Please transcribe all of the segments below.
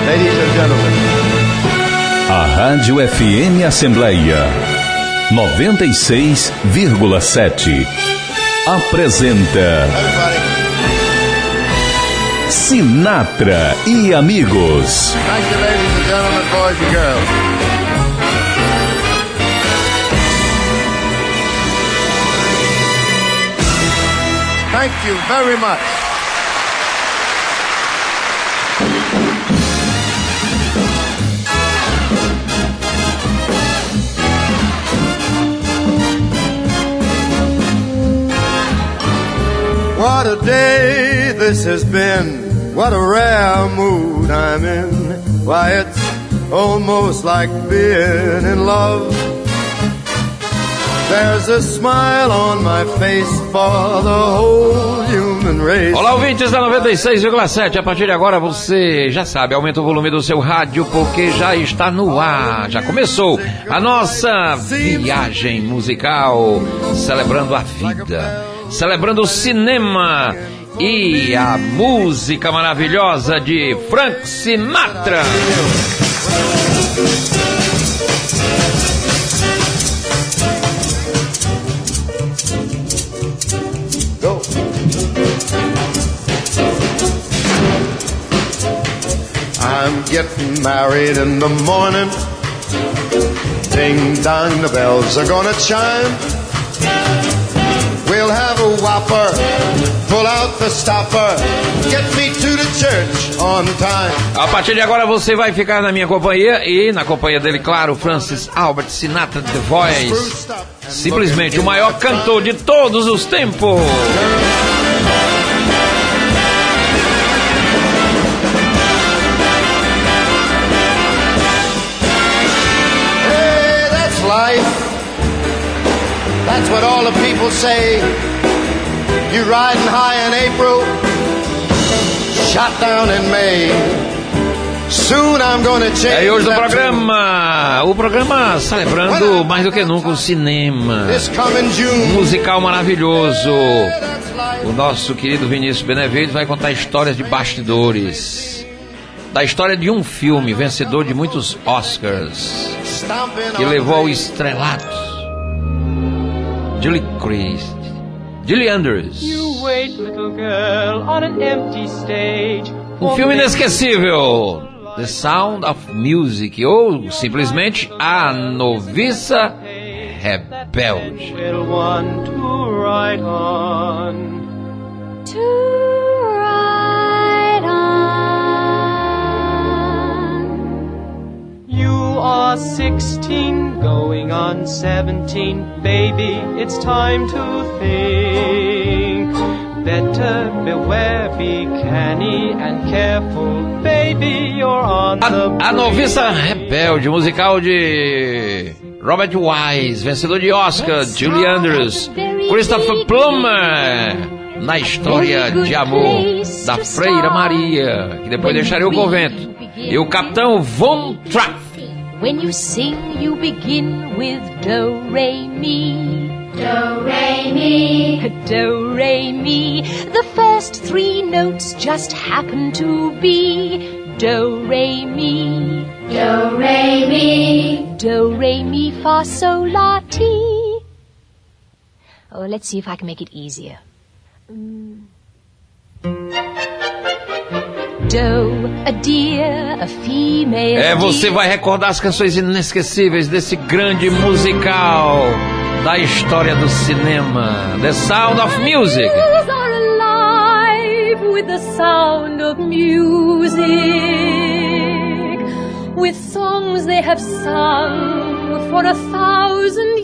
Ladies and gentlemen. A Rádio FM Assembleia 96,7 apresenta Sinatra e Amigos. Thank you, ladies and gentlemen, boys and girls. Thank you very much. What a day this has been. What a rare mood I'm in. Why, it's almost like being in love. There's a smile on my face for the whole human race. Olá, ouvintes da 96,7. A partir de agora você já sabe, aumenta o volume do seu rádio porque já está no ar. Já começou a nossa viagem musical, celebrando a vida, celebrando o cinema e a música maravilhosa de Frank Sinatra. Go. I'm getting married in the morning. Ding dong, the bells are gonna chime. We'll have a whopper, pull out the stopper, get me to the church on time. A partir de agora você vai ficar na minha companhia e na companhia dele, claro, Francis Albert Sinatra, The Voice. Simplesmente o maior cantor de todos os tempos. Hey, that's life. That's what all the people say. You riding high in April, shot down in May. Soon I'm gonna change. E hoje o programa celebrando mais do que nunca o cinema. Um musical maravilhoso. O nosso querido Vinícius Benevides vai contar histórias de bastidores. Da história de um filme vencedor de muitos Oscars, que levou ao estrelato Julie Andrews. Um filme inesquecível, The Sound of Music, ou simplesmente A Noviça Rebelde. You are 16, going on 17, baby, it's time to think. Better beware, be canny and careful, baby, you're on the brink. A Noviça Rebelde, musical de Robert Wise, vencedor de Oscar, Julie Andrews, Christopher Plummer, na história de amor da Freira Maria, que depois deixaria o convento, e o capitão Von Trapp. When you sing, you begin with do, re, mi. Do, re, mi. Do, re, mi. The first three notes just happen to be do, re, mi. Do, re, mi. Do, re, mi, fa, sol, la, ti. Oh, let's see if I can make it easier. A deer, a female. Você vai recordar as canções inesquecíveis desse grande musical da história do cinema, The Sound of Music. Hills are alive with the sound of music, with songs they have sung for 1,000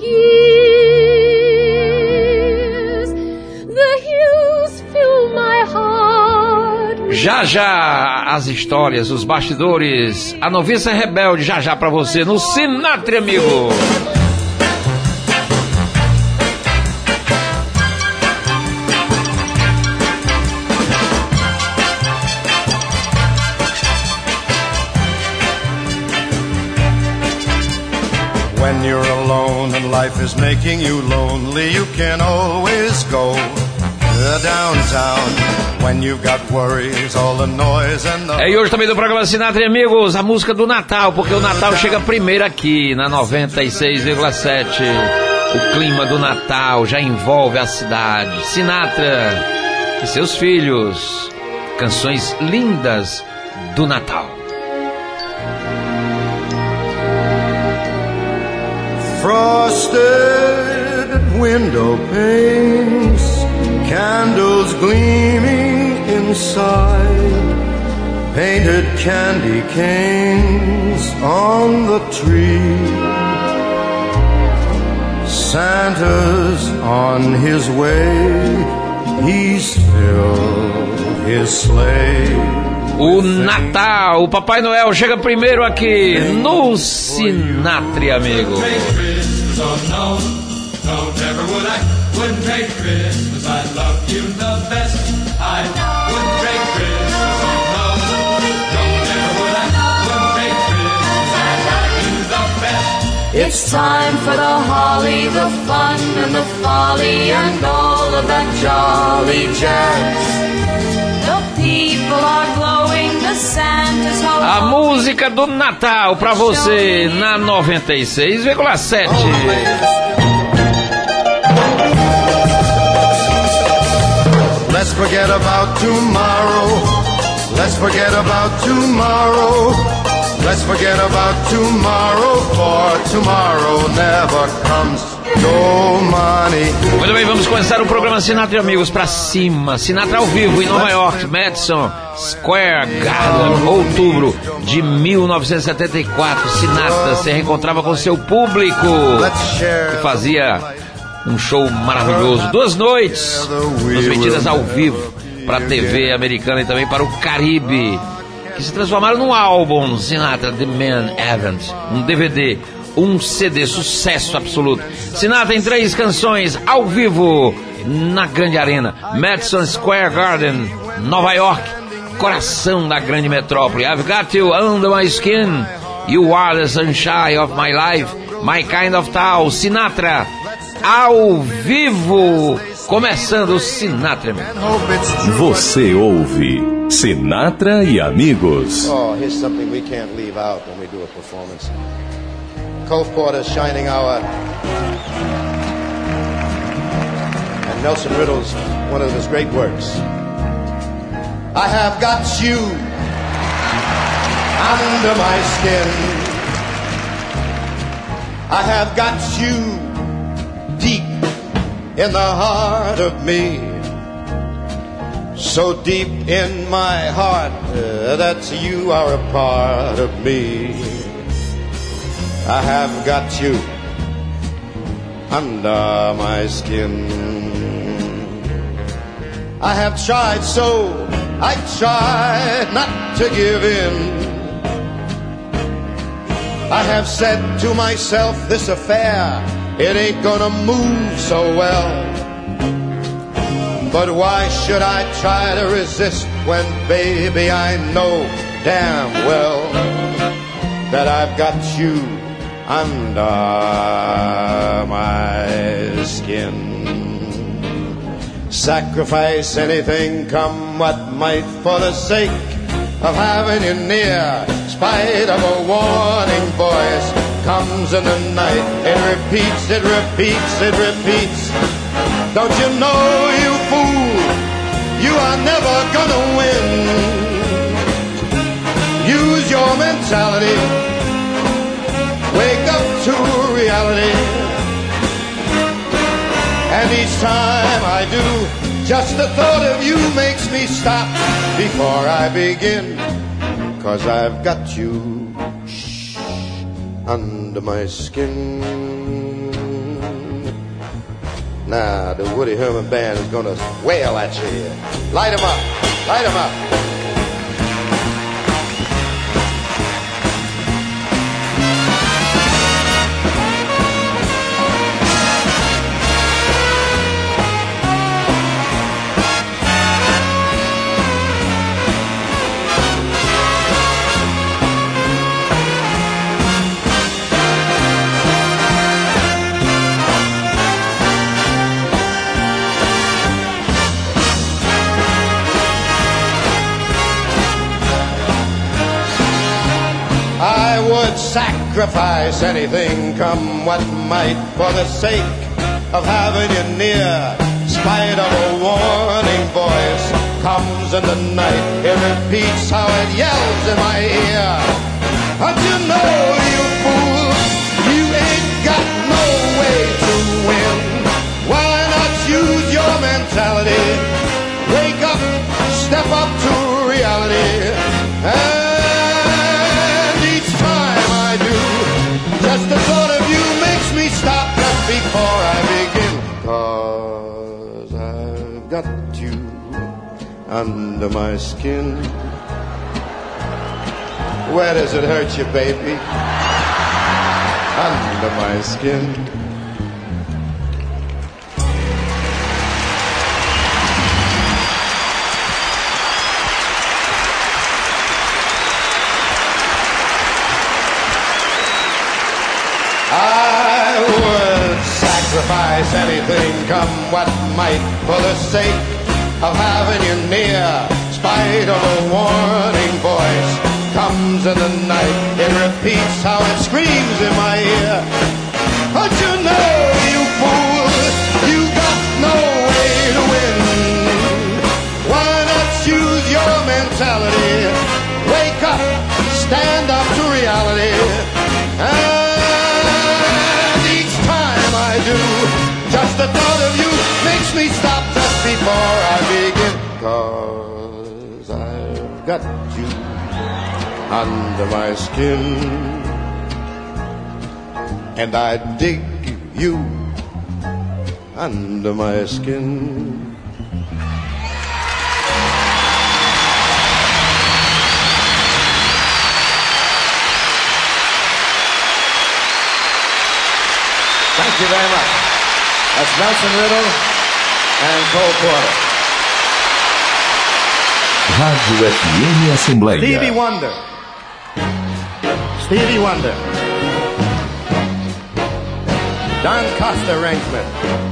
years. The hills fill my heart. Já já as histórias, os bastidores, A Noviça Rebelde, já já pra você no Sinatra, amigo. When you're alone and life is making you lonely, you can always go downtown. When you've got worries, all the noise and the... E hoje também do programa Sinatra e Amigos, a música do Natal, porque o Natal chega primeiro aqui na 96,7. O clima do Natal já envolve a cidade. Sinatra e seus filhos, canções lindas do Natal. Frosted window panes, candles gleaming inside, painted candy canes on the tree. Santa's on his way, he's filled his sleigh. O Natal, o Papai Noel chega primeiro aqui no Sinatra e Amigos. It's time for the holly, the fun and the folly and all of that jolly jazz. The people are glowing, the Santa's home. A música do Natal pra você na 96,7. Let's forget about tomorrow. Let's forget about tomorrow. Let's forget about tomorrow, for tomorrow never comes. No money. Muito bem, vamos começar o programa Sinatra e Amigos pra cima. Sinatra ao vivo em Nova York, Madison Square Garden, outubro de 1974. Sinatra se reencontrava com seu público e fazia um show maravilhoso. 2 noites transmitidas ao vivo para a TV americana e também para o Caribe, que se transformaram num álbum, Sinatra The Man Event, um DVD, um CD, sucesso absoluto. Sinatra em 3 canções, ao vivo, na grande arena, Madison Square Garden, Nova York, coração da grande metrópole. I've Got You Under My Skin, You Are the Sunshine of My Life, My Kind of Town. Sinatra, ao vivo, começando o Sinatra. Você ouve Sinatra e Amigos. Oh, here's something we can't leave out when we do a performance. Cole Porter's Shining Hour. And Nelson Riddle's one of his great works. I have got you under my skin. I have got you deep in the heart of me. So deep in my heart that you are a part of me. I have got you under my skin. I have tried so, I tried not to give in. I have said to myself, this affair, it ain't gonna move so well. But why should I try to resist when, baby, I know damn well that I've got you under my skin. Sacrifice anything, come what might, for the sake of having you near. Spite of a warning voice comes in the night. It repeats, it repeats, it repeats. Don't you know, you fool, you are never gonna win. Use your mentality, wake up to reality. And each time I do, just the thought of you makes me stop before I begin. 'Cause I've got you under my skin. Now the Woody Herman Band is gonna wail at you here. Light 'em up, light 'em up. would sacrifice anything, come what might, for the sake of having you near. Spite of a warning voice comes in the night, it repeats how it yells in my ear. Don't you know, you fool, you ain't got no way to win. Why not use your mentality? Wake up, step up to reality. And each time I do, just the thought of you makes me stop just before I begin. 'Cause I've got you under my skin. Where does it hurt you, baby? Under my skin. I would sacrifice anything, come what might, for the sake of having you near. Spite of a warning voice comes in the night, it repeats how it screams in my ear. Don't you know, you fool, you got no way to win. Why not use your mentality? Wake up, stand up to reality. And each time I do, just the thought of you makes me stop just before I begin. 'Cause I've got you under my skin, and I dig you under my skin. Thank you very much. That's Nelson Riddle and Cole Porter. Rádio FM Assembleia. Stevie Wonder. Stevie Wonder. Don Costa arrangement.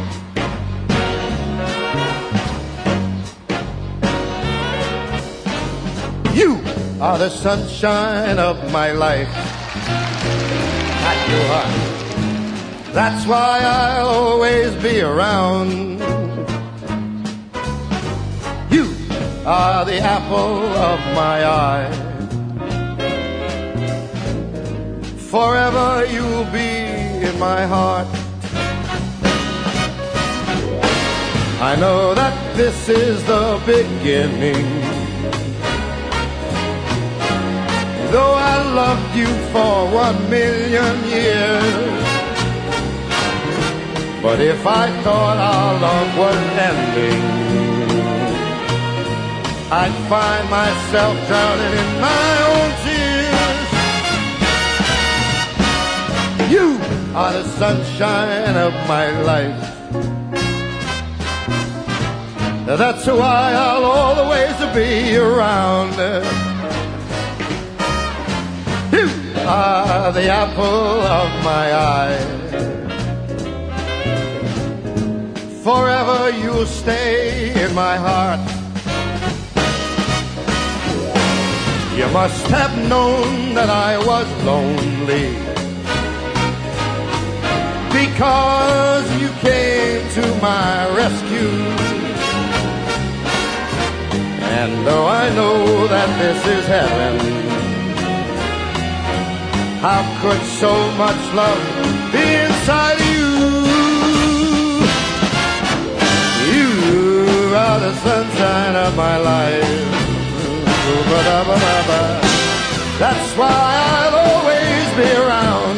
You are the sunshine of my life. That you are. That's why I'll always be around. You are the apple of my eye. Forever you'll be in my heart. I know that this is the beginning. Though I loved you for 1,000,000 years, but if I thought our love was ending, I'd find myself drowning in my own tears. You are the sunshine of my life. That's why I'll always be around. You are the apple of my eye. Forever you'll stay in my heart. You must have known that I was lonely, because you came to my rescue. And though I know that this is heaven, how could so much love be inside you? You are the sunshine of my life. That's why I'll always be around.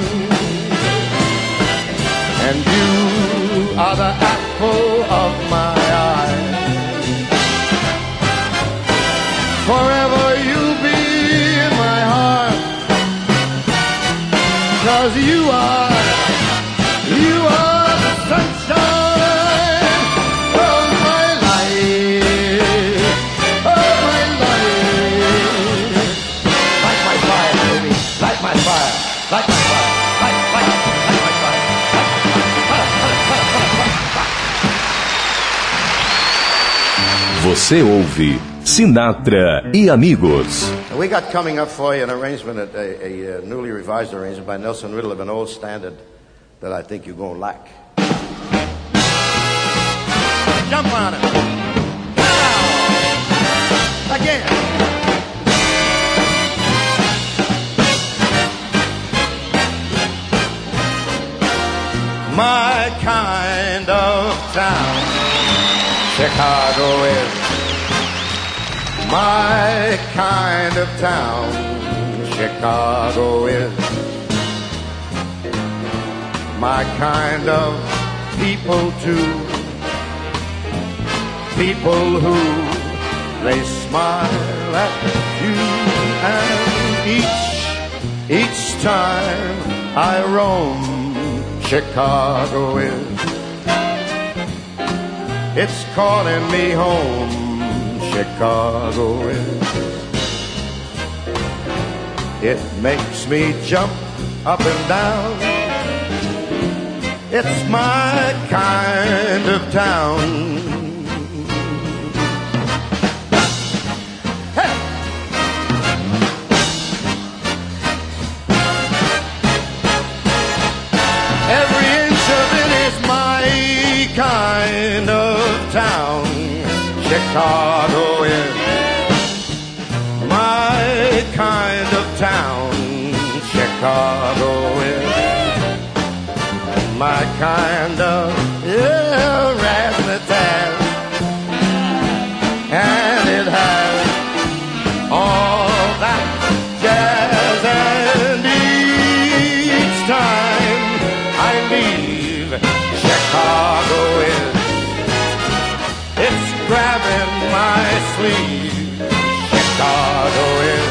And you are the apple of my eye. Forever you'll be in my heart. 'Cause you are the sunshine of my life, of my life. Light my fire, baby, light my fire, light my fire, light my fire. Você ouve Sinatra e Amigos. We got coming up for you an arrangement, a newly revised arrangement by Nelson Riddle of an old standard that I think you're going to like. Jump on it. Now. Again. My kind of town, Chicago is. My kind of town, Chicago is. My kind of people too. People who, they smile at you. And each time I roam, Chicago is. It's calling me home. Chicago is. It makes me jump up and down. It's my kind of town. Hey! Every inch of it is my kind of town. Chicago is my kind of town. Chicago is my kind of razzmatazz, and it has all that jazz. And each time I leave, Chicago is. It's grabbing my sleeve. Chicago is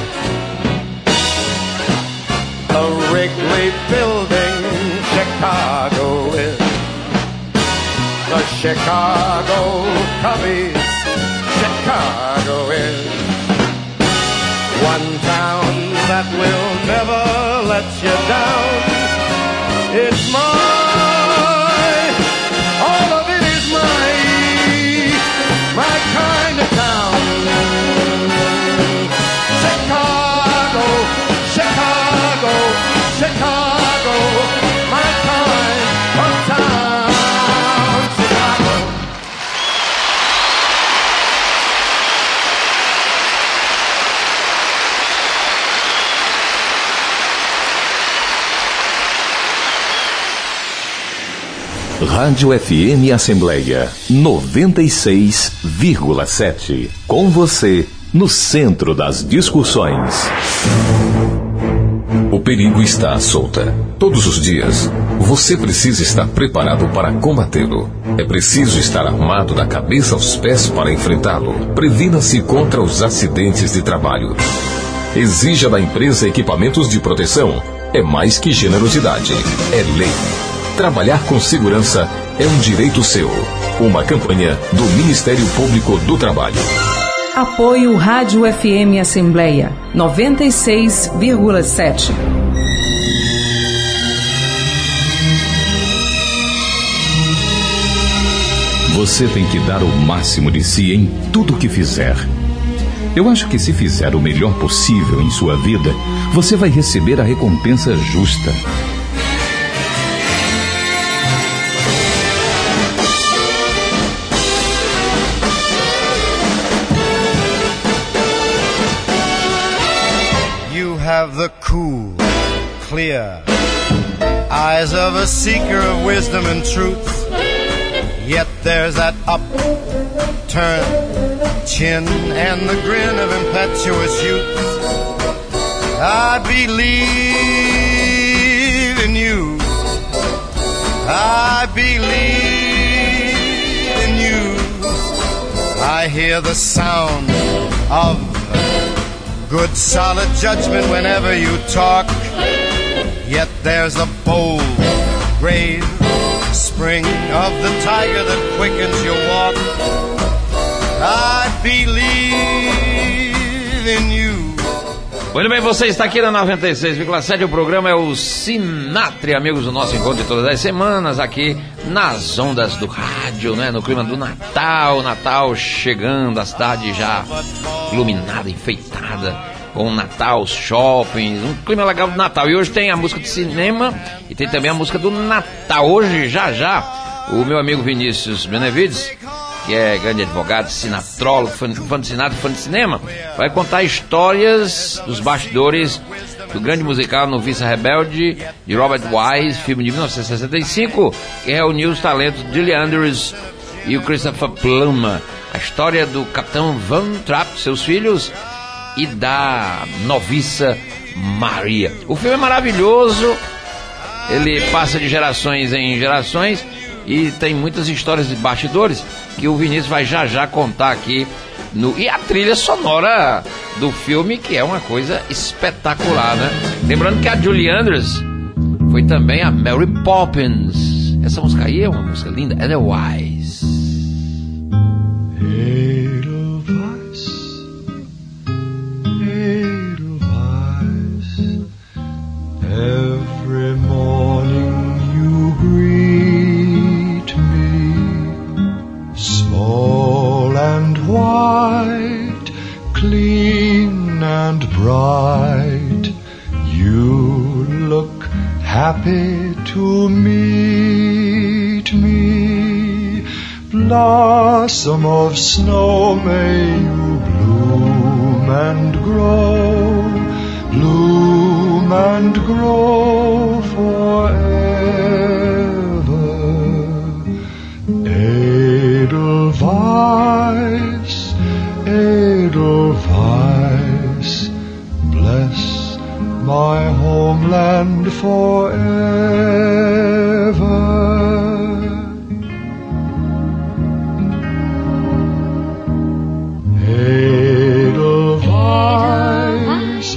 a Wrigley building. Chicago is the Chicago Cubbies. Chicago is one town that will never let you down. It's mine. All of it is mine. My kind of town. Chicago, Chicago, Chicago. My kind of town. Chicago. Rádio FM Assembleia 96,7. Com você, no centro das discussões. O perigo está à solta. Todos os dias, você precisa estar preparado para combatê-lo. É preciso estar armado da cabeça aos pés para enfrentá-lo. Previna-se contra os acidentes de trabalho. Exija da empresa equipamentos de proteção. É mais que generosidade. É lei. Trabalhar com segurança é um direito seu. Uma campanha do Ministério Público do Trabalho. Apoio Rádio FM Assembleia 96,7. Você tem que dar o máximo de si em tudo que fizer. Eu acho que se fizer o melhor possível em sua vida, você vai receber a recompensa justa. Have the cool, clear eyes of a seeker of wisdom and truth. Yet there's that upturned chin and the grin of impetuous youth. I believe in you. I believe in you. I hear the sound of good solid judgment whenever you talk. Yet there's a bold, brave spring of the tiger that quickens your walk. I believe in you. Muito bem, você está aqui na 96,7. O programa é o Sinatre, amigos, do nosso encontro de todas as semanas aqui nas ondas do rádio, né? No clima do Natal, Natal chegando, a cidade já iluminada, enfeitada com o Natal, os shoppings, um clima legal do Natal. E hoje tem a música de cinema e tem também a música do Natal. Hoje, já, o meu amigo Vinícius Benevides, que é grande advogado, sinatrólogo, fã de Sinatra, fã de cinema, vai contar histórias dos bastidores do grande musical Noviça Rebelde, de Robert Wise, filme de 1965, que reuniu os talentos de Julie Andrews e o Christopher Plummer. A história do Capitão Van Trapp, seus filhos, e da noviça Maria. O filme é maravilhoso, ele passa de gerações em gerações e tem muitas histórias de bastidores que o Vinícius vai já contar aqui. E a trilha sonora do filme, que é uma coisa espetacular, né? Lembrando que a Julie Andrews foi também a Mary Poppins. Essa música aí é uma música linda, Edelweiss. Edelweiss, Edelweiss, every morning you greet me, small and white, clean and bright, you look happy to meet me. Blossom of snow, may you bloom and grow forever. Edelweiss, Edelweiss, bless my homeland forever. Edelweiss,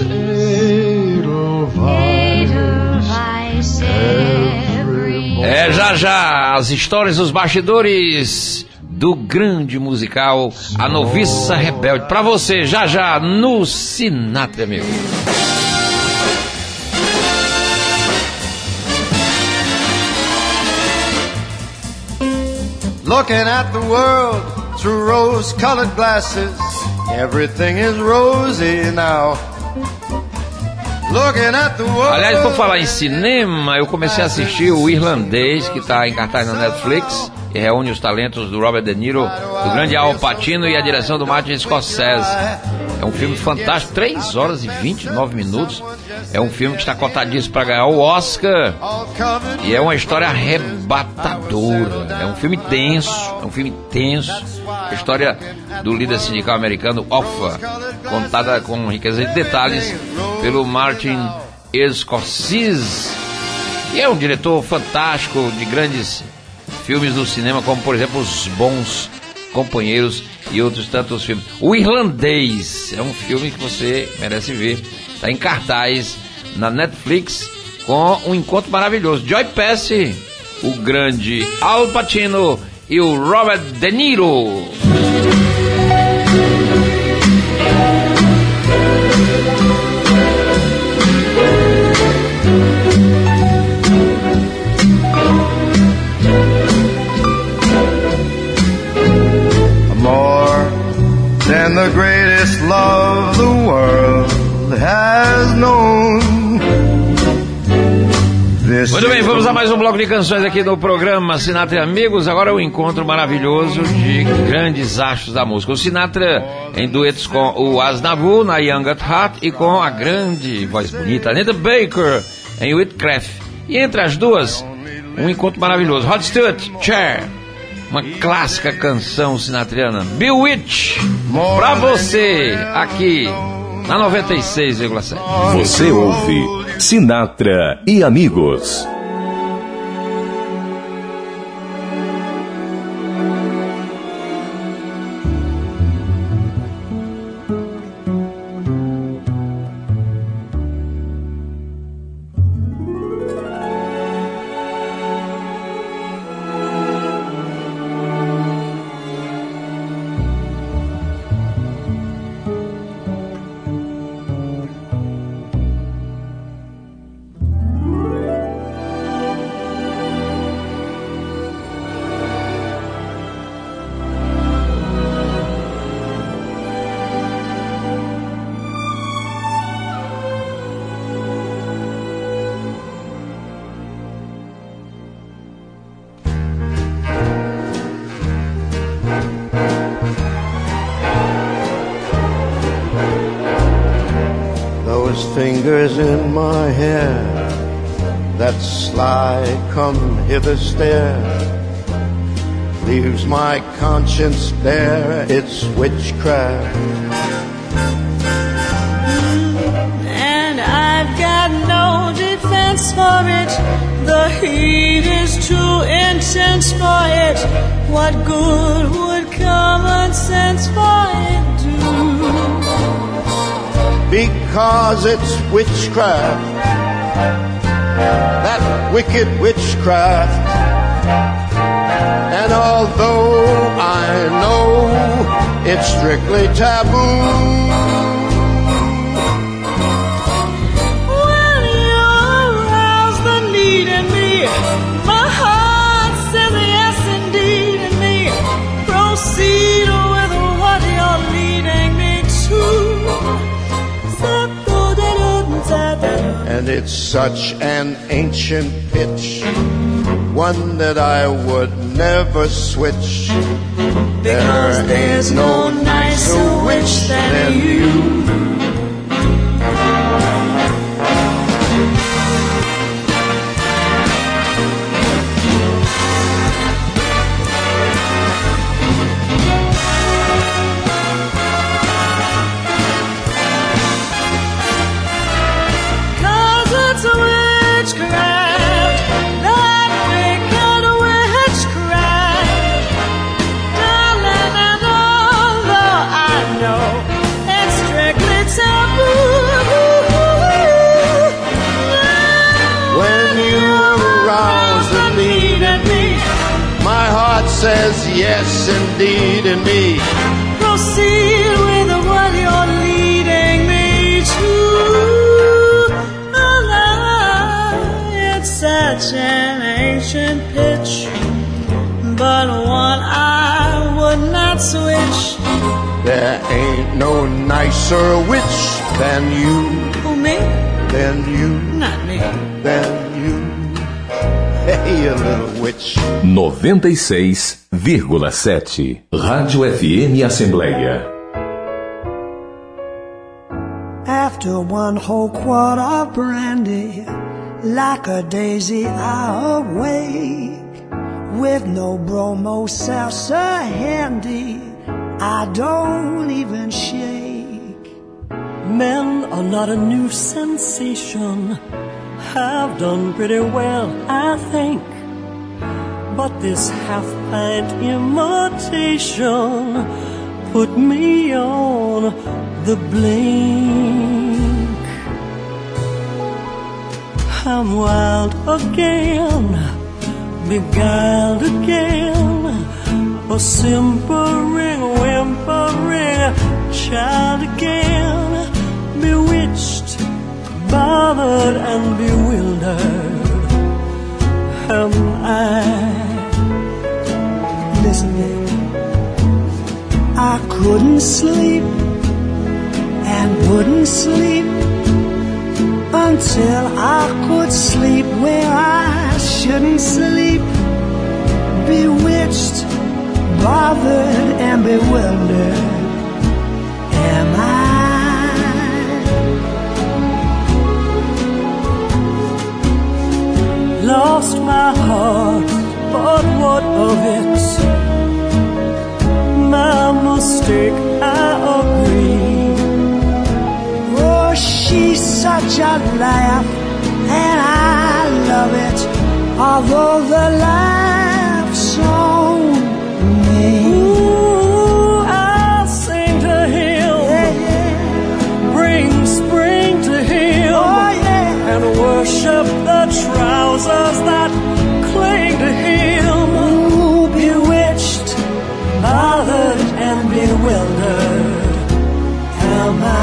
Edelweiss, every É já as histórias dos bastidores do grande musical A Noviça Rebelde. Pra você, já no Sinatra, amigo. Looking at the world through rose-colored glasses, everything is rosy now. Looking at the world. Aliás, por falar em cinema, eu comecei a assistir O Irlandês, que está em cartaz na Netflix, e reúne os talentos do Robert De Niro, do grande Al Pacino e a direção do Martin Scorsese. É um filme fantástico, 3 horas e 29 minutos. É um filme que está cotadíssimo para ganhar o Oscar. E é uma história arrebatadora. É um filme tenso, A história do líder sindical americano, Hoffa, contada com riqueza de detalhes pelo Martin Scorsese. E é um diretor fantástico de grandes filmes do cinema, como por exemplo Os Bons Companheiros e outros tantos filmes. O Irlandês é um filme que você merece ver. Está em cartaz na Netflix com um encontro maravilhoso. Joy Pesci, o grande Al Pacino e o Robert De Niro. More than the greatest love the world has known. Muito bem, vamos a mais um bloco de canções aqui no programa Sinatra e Amigos. Agora um encontro maravilhoso de grandes astros da música. O Sinatra em duetos com o Aznavour na Young at Heart e com a grande voz bonita Anita Baker em Whitcraft. E entre as duas, um encontro maravilhoso. Rod Stewart, Cher, uma clássica canção sinatriana, Bewitched, pra você aqui na 96,7. Você ouve Sinatra e Amigos. those fingers in my hair, that sly come hither stare, leaves my conscience bare, it's witchcraft. And I've got no defense for it, the heat is too intense for it. What good would common sense for it do? Because it's witchcraft, that wicked witchcraft. And although I know it's strictly taboo, proceed with what you're leading me to. And it's such an ancient pitch, one that I would never switch. Because there's no nicer witch than you. Says yes indeed in me. Proceed with what you're leading me to. It's such an ancient pitch, but one I would not switch. There ain't no nicer witch than you. Who, me? Than you. Not me. Than you. Hey, you little witch. 96,7 Rádio FM Assembleia. After one whole quart of brandy, like a daisy I awake, with no bromo salsa handy, I don't even shake. Men are not a new sensation, have done pretty well, I think. But this half-pint imitation put me on the blink. I'm wild again, beguiled again, a simpering, whimpering child again, bewitched, bothered and bewildered am I. Listen, babe, I couldn't sleep and wouldn't sleep until I could sleep where I shouldn't sleep. Bewitched, bothered and bewildered am I. Lost my heart, but what of it? My mistake, I agree. Oh, she's such a laugh, and I love it, although the laugh's on me. Ooh, I'll sing to him, yeah, yeah. Bring spring to him, oh, yeah. And worship the trousers that cling to him. Ooh, bewitched, bothered and bewildered am I.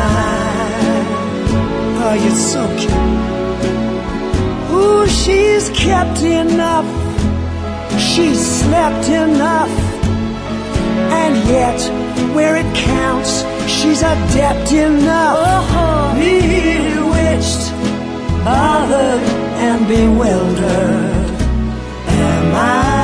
Oh, you're so cute. Ooh, she's kept enough, she's slept enough, and yet where it counts, she's adept enough. Bewitched, bothered and bewildered am I.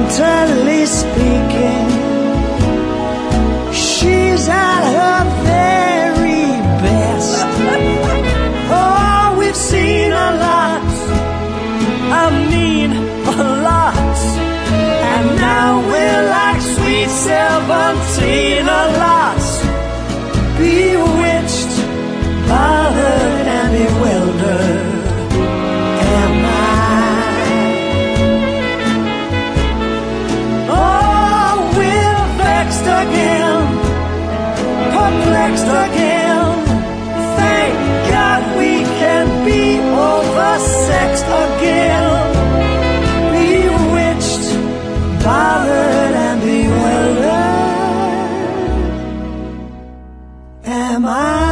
mentally speaking, she's at her very best. Oh, we've seen a lot, I mean a lot, and now we're like sweet 17, a lot, bewitched, bothered and bewildered. Am I? Oh, we're vexed again, perplexed again. Thank God we can be oversexed again. Bewitched, bothered and bewildered. Am I?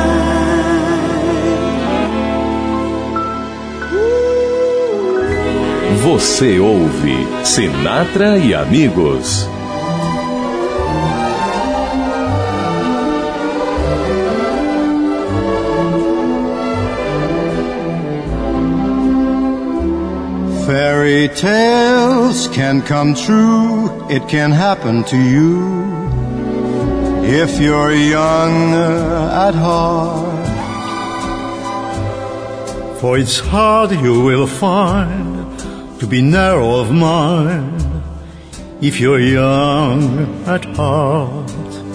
Você ouve Sinatra e Amigos. Fairy tales can come true, it can happen to you if you're young at heart. For it's hard, you will find, to be narrow of mind if you're young at heart.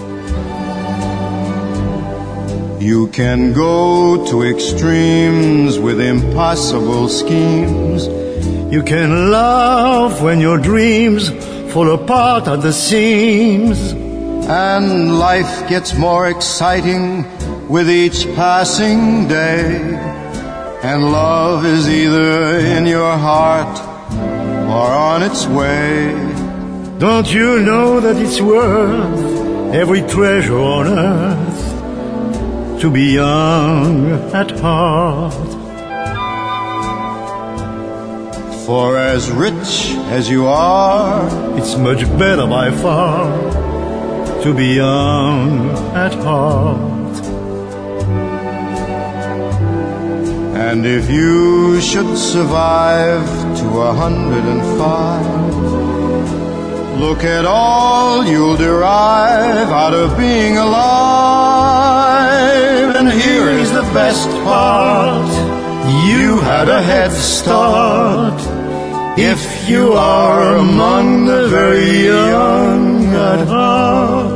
You can go to extremes with impossible schemes. You can laugh when your dreams fall apart at the seams. And life gets more exciting with each passing day. And love is either in your heart or on its way. Don't you know that it's worth every treasure on earth to be young at heart? For as rich as you are, it's much better by far to be young at heart. And if you should survive to 105, look at all you'll derive out of being alive. And here is the best part, you had a head start if you are among the very young at heart.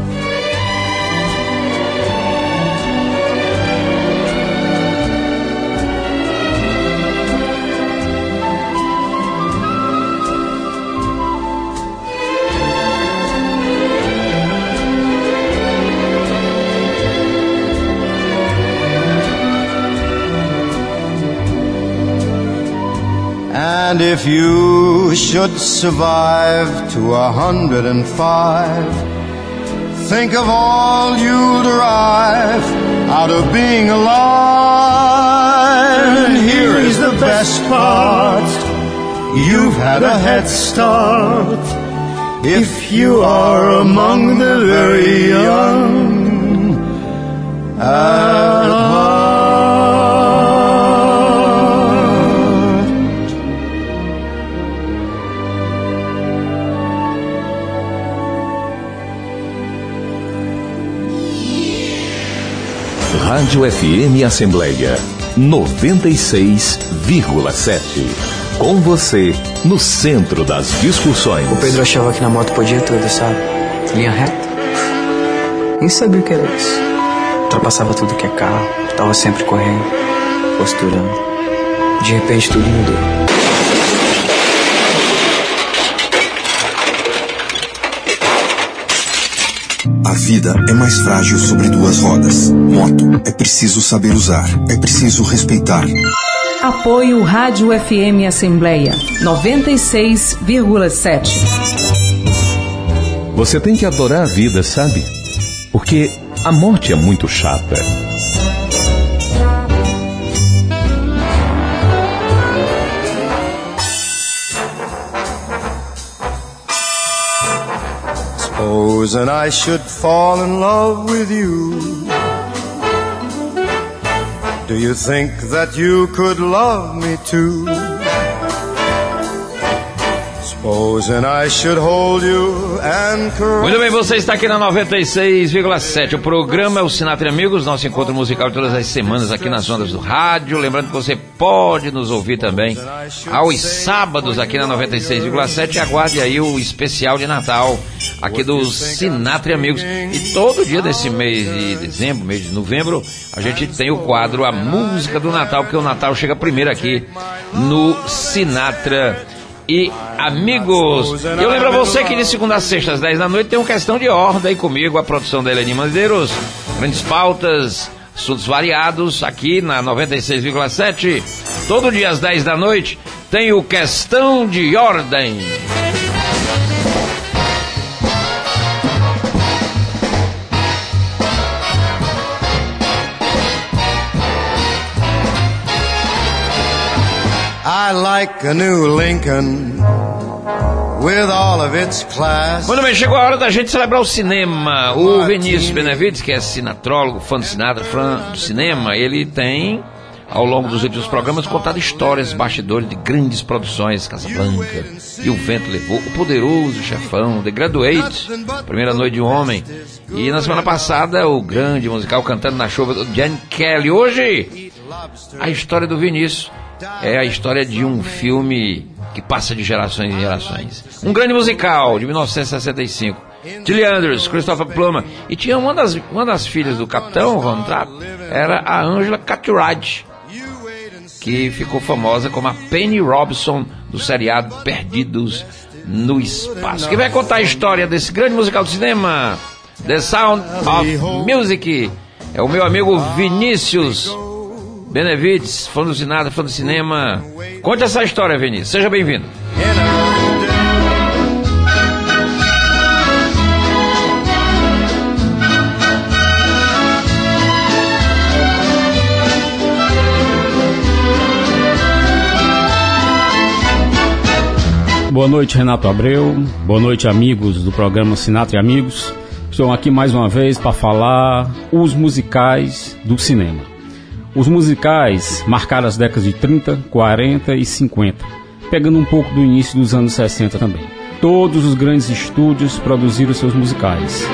And if you should survive to 105, think of all you'll derive out of being alive. And here is the best part, you've had a head start if you are among the very young at heart. Rádio FM Assembleia 96,7. Com você, no centro das discussões. O Pedro achava que na moto podia tudo, sabe? Linha reta. Nem sabia o que era isso. Ultrapassava tudo que é carro, tava sempre correndo, posturando. De repente tudo mudou. A vida é mais frágil sobre duas rodas. Moto é preciso saber usar, é preciso respeitar. Apoio Rádio FM Assembleia 96,7. Você tem que adorar a vida, sabe? Porque a morte é muito chata. Supposing I should fall in love with you, do you think that you could love me too? Muito bem, você está aqui na 96,7. O programa é o Sinatra e Amigos, nosso encontro musical de todas as semanas aqui nas ondas do rádio. Lembrando que você pode nos ouvir também aos sábados aqui na 96,7. E aguarde aí o especial de Natal aqui do Sinatra e Amigos. E todo dia desse mês de dezembro, mês de novembro, a gente tem o quadro A Música do Natal, porque o Natal chega primeiro aqui no Sinatra e Amigos. Eu lembro a você que de segunda a sexta às 10 da noite tem uma questão de ordem aí comigo, a produção da Eleni Medeiros, grandes pautas, assuntos variados aqui na 96,7. Todo dia às 10 da noite tem o Questão de Ordem. I like a new Lincoln with all of its class. Muito bem, chegou a hora da gente celebrar o cinema. O Vinícius Benevides, que é sinatrólogo, fã do Sinatra, fã do cinema, ele tem, ao longo dos últimos programas, contado histórias, bastidores de grandes produções, Casablanca, E o Vento Levou, O Poderoso Chefão, The Graduate, Primeira Noite de um Homem, e na semana passada o grande musical Cantando na Chuva, do Gene Kelly. Hoje, a história do Vinícius é a história de um filme que passa de gerações em gerações. Um grande musical de 1965. Julie Andrews, Christopher Plummer. E tinha uma das filhas do Capitão Von Trapp, era a Angela Cartwright, que ficou famosa como a Penny Robinson do seriado Perdidos no Espaço. Quem vai contar a história desse grande musical do cinema, The Sound of Music, é o meu amigo Vinícius Benevides, fã do Sinatra, fã do cinema. Conte essa história, Vinícius. Seja bem-vindo. Boa noite, Renato Abreu. Boa noite, amigos do programa Sinatra e Amigos. Estou aqui mais uma vez para falar os musicais do cinema. Os musicais marcaram as décadas de 30, 40 e 50, pegando um pouco do início dos anos 60 também. Todos os grandes estúdios produziram seus musicais.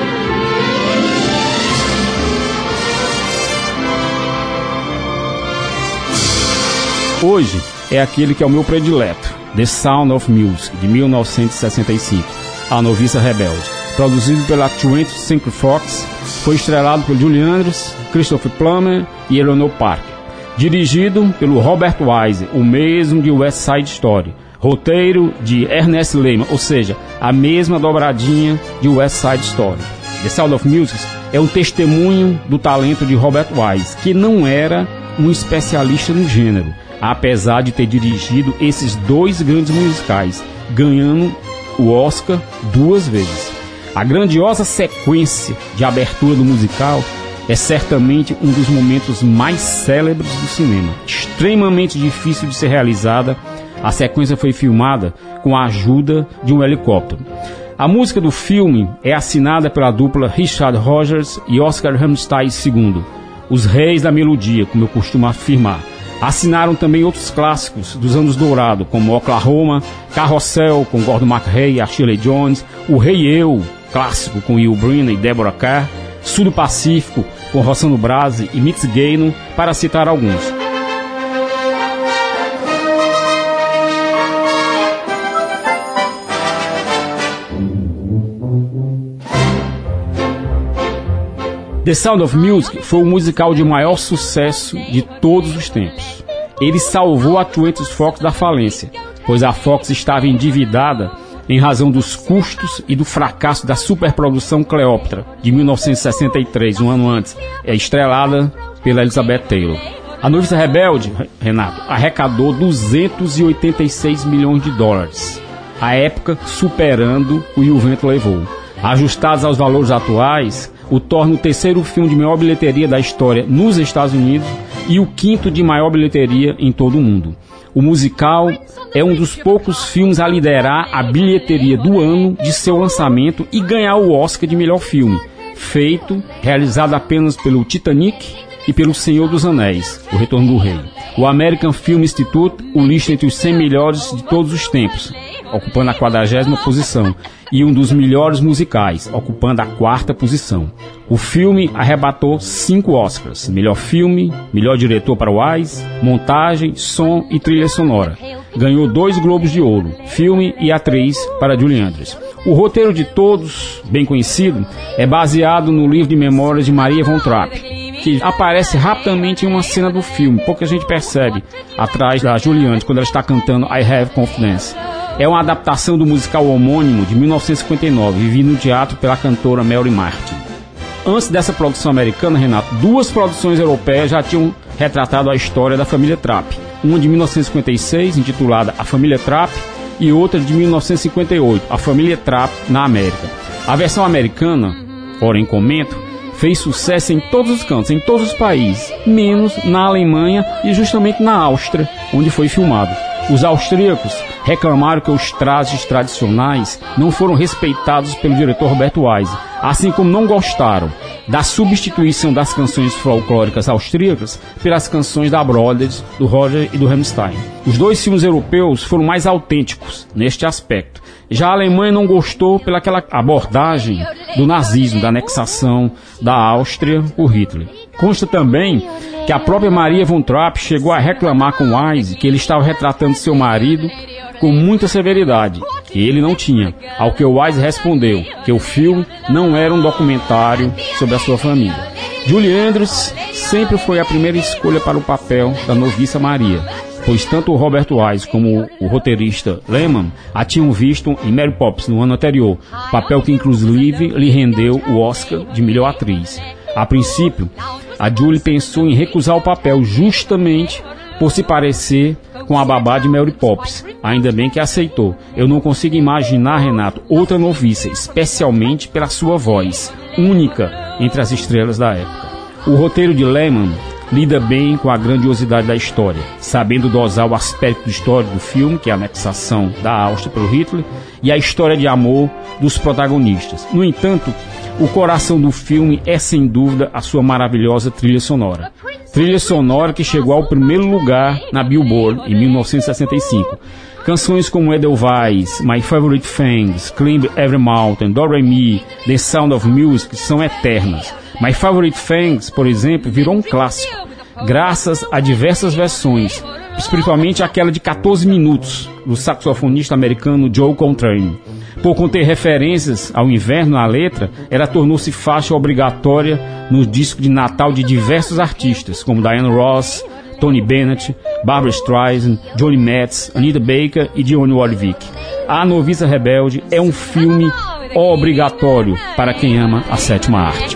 Hoje é aquele que é o meu predileto, The Sound of Music, de 1965, A Noviça Rebelde. Produzido pela 20th Century Fox, foi estrelado por Julie Andrews, Christopher Plummer e Eleanor Parker. Dirigido pelo Robert Wise, o mesmo de West Side Story. Roteiro de Ernest Lehman, ou seja, a mesma dobradinha de West Side Story. The Sound of Music é um testemunho do talento de Robert Wise, que não era um especialista no gênero, apesar de ter dirigido esses dois grandes musicais, ganhando o Oscar 2 vezes. A grandiosa sequência de abertura do musical é certamente um dos momentos mais célebres do cinema. Extremamente difícil de ser realizada, a sequência foi filmada com a ajuda de um helicóptero. A música do filme é assinada pela dupla Richard Rodgers e Oscar Hammerstein II, os reis da melodia, como eu costumo afirmar. Assinaram também outros clássicos dos anos dourados, como Oklahoma, Carrossel, com Gordon MacRae e Shirley Jones, O Rei Eu, clássico com Yul Brynner e Deborah Kerr, Sul do Pacífico, com Rossano Brasi e Mitz Gaynor, para citar alguns. The Sound of Music foi o musical de maior sucesso de todos os tempos. Ele salvou a 20th Fox da falência, pois a Fox estava endividada em razão dos custos e do fracasso da superprodução Cleópatra, de 1963, um ano antes, estrelada pela Elizabeth Taylor. A Noviça Rebelde, Renato, arrecadou 286 milhões de dólares, à época superando o E o Vento Levou. Ajustados aos valores atuais, o torna o terceiro filme de maior bilheteria da história nos Estados Unidos e o quinto de maior bilheteria em todo o mundo. O musical é um dos poucos filmes a liderar a bilheteria do ano de seu lançamento e ganhar o Oscar de melhor filme, realizado apenas pelo Titanic e pelo Senhor dos Anéis, O Retorno do Rei. O American Film Institute o lista entre os 100 melhores de todos os tempos, ocupando a 40ª posição, e um dos melhores musicais, ocupando a 4ª posição. O filme arrebatou 5 Oscars: melhor filme, melhor diretor para Wise, montagem, som e trilha sonora. Ganhou 2 Globos de Ouro, filme e atriz, para Julie Andrews. O roteiro de todos, bem conhecido, é baseado no livro de memórias de Maria von Trapp, que aparece rapidamente em uma cena do filme, pouca gente percebe, atrás da Julie Andrews, quando ela está cantando I Have Confidence. É uma adaptação do musical homônimo de 1959, vivido no teatro pela cantora Mary Martin. Antes dessa produção americana, Renato, 2 produções europeias já tinham retratado a história da família Trapp. Uma de 1956, intitulada A Família Trapp, e outra de 1958, A Família Trapp na América. A versão americana, porém comento, fez sucesso em todos os cantos, em todos os países, menos na Alemanha e justamente na Áustria, onde foi filmado. Os austríacos reclamaram que os trajes tradicionais não foram respeitados pelo diretor Roberto Wise, assim como não gostaram da substituição das canções folclóricas austríacas pelas canções da Brothers, do Roger e do Hammerstein. Os 2 filmes europeus foram mais autênticos neste aspecto. Já a Alemanha não gostou pelaquela abordagem do nazismo, da anexação da Áustria por Hitler. Consta também que a própria Maria von Trapp chegou a reclamar com Wise que ele estava retratando seu marido com muita severidade, que ele não tinha, ao que o Wise respondeu que o filme não era um documentário sobre a sua família. Julie Andrews sempre foi a primeira escolha para o papel da noviça Maria, pois tanto o Robert Wise como o roteirista Lehman a tinham visto em Mary Poppins no ano anterior, papel que inclusive lhe rendeu o Oscar de melhor atriz. A princípio, a Julie pensou em recusar o papel justamente por se parecer com a babá de Mary Poppins. Ainda bem que aceitou. Eu não consigo imaginar, Renato, outra noviça, especialmente pela sua voz, única entre as estrelas da época. O roteiro de Lehman lida bem com a grandiosidade da história, sabendo dosar o aspecto histórico do filme, que é a anexação da Áustria pelo Hitler, e a história de amor dos protagonistas. No entanto, o coração do filme é, sem dúvida, a sua maravilhosa trilha sonora. Trilha sonora que chegou ao 1º lugar na Billboard em 1965. Canções como Edelweiss, My Favorite Things, Climb Every Mountain, Do Re Mi, The Sound of Music são eternas. My Favorite Things, por exemplo, virou um clássico, graças a diversas versões, principalmente aquela de 14 minutos, do saxofonista americano Joe Coltrane. Por conter referências ao inverno na letra, ela tornou-se faixa obrigatória no disco de Natal de diversos artistas, como Diana Ross, Tony Bennett, Barbra Streisand, Johnny Metz, Anita Baker e Dionne Warwick. A Noviça Rebelde é um filme obrigatório para quem ama a 7ª arte.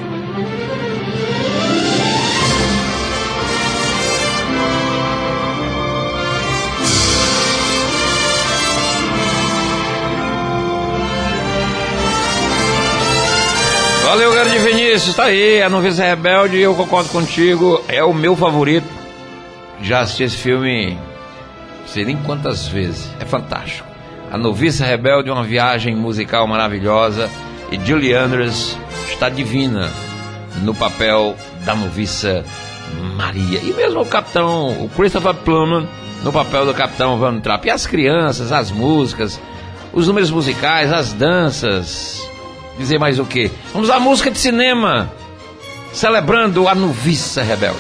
Valeu, grande Vinícius, tá aí, A Noviça Rebelde, eu concordo contigo, é o meu favorito. Já assisti esse filme, não sei nem quantas vezes, é fantástico. A Noviça Rebelde é uma viagem musical maravilhosa e Julie Andrews está divina no papel da noviça Maria. E mesmo o capitão, o Christopher Plummer, no papel do capitão Von Trapp. E as crianças, as músicas, os números musicais, as danças... Dizer mais o quê? Vamos à música de cinema, celebrando a Noviça Rebelde.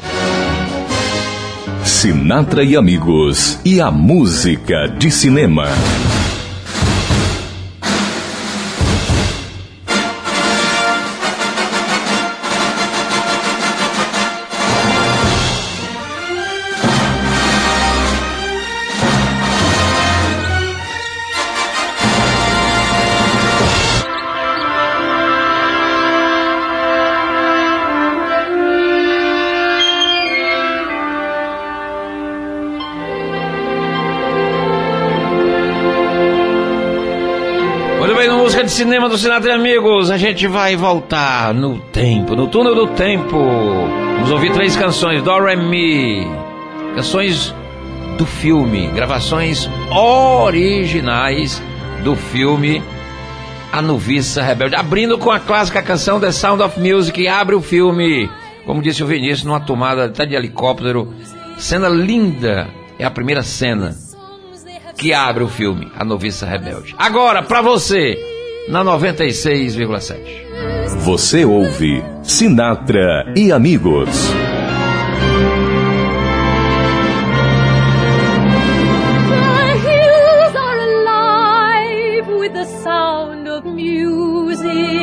Sinatra e Amigos e a música de cinema. De cinema do Sinatra e Amigos, a gente vai voltar no tempo, no túnel do tempo. Vamos ouvir 3 canções, Do Re Mi, canções do filme, gravações originais do filme A Noviça Rebelde, abrindo com a clássica canção The Sound of Music, que abre o filme como disse o Vinícius, numa tomada até de helicóptero. Cena linda, é a primeira cena que abre o filme, A Noviça Rebelde. Agora, pra você, na 96,7. Você ouve Sinatra e Amigos. The hills are alive with the sound of music,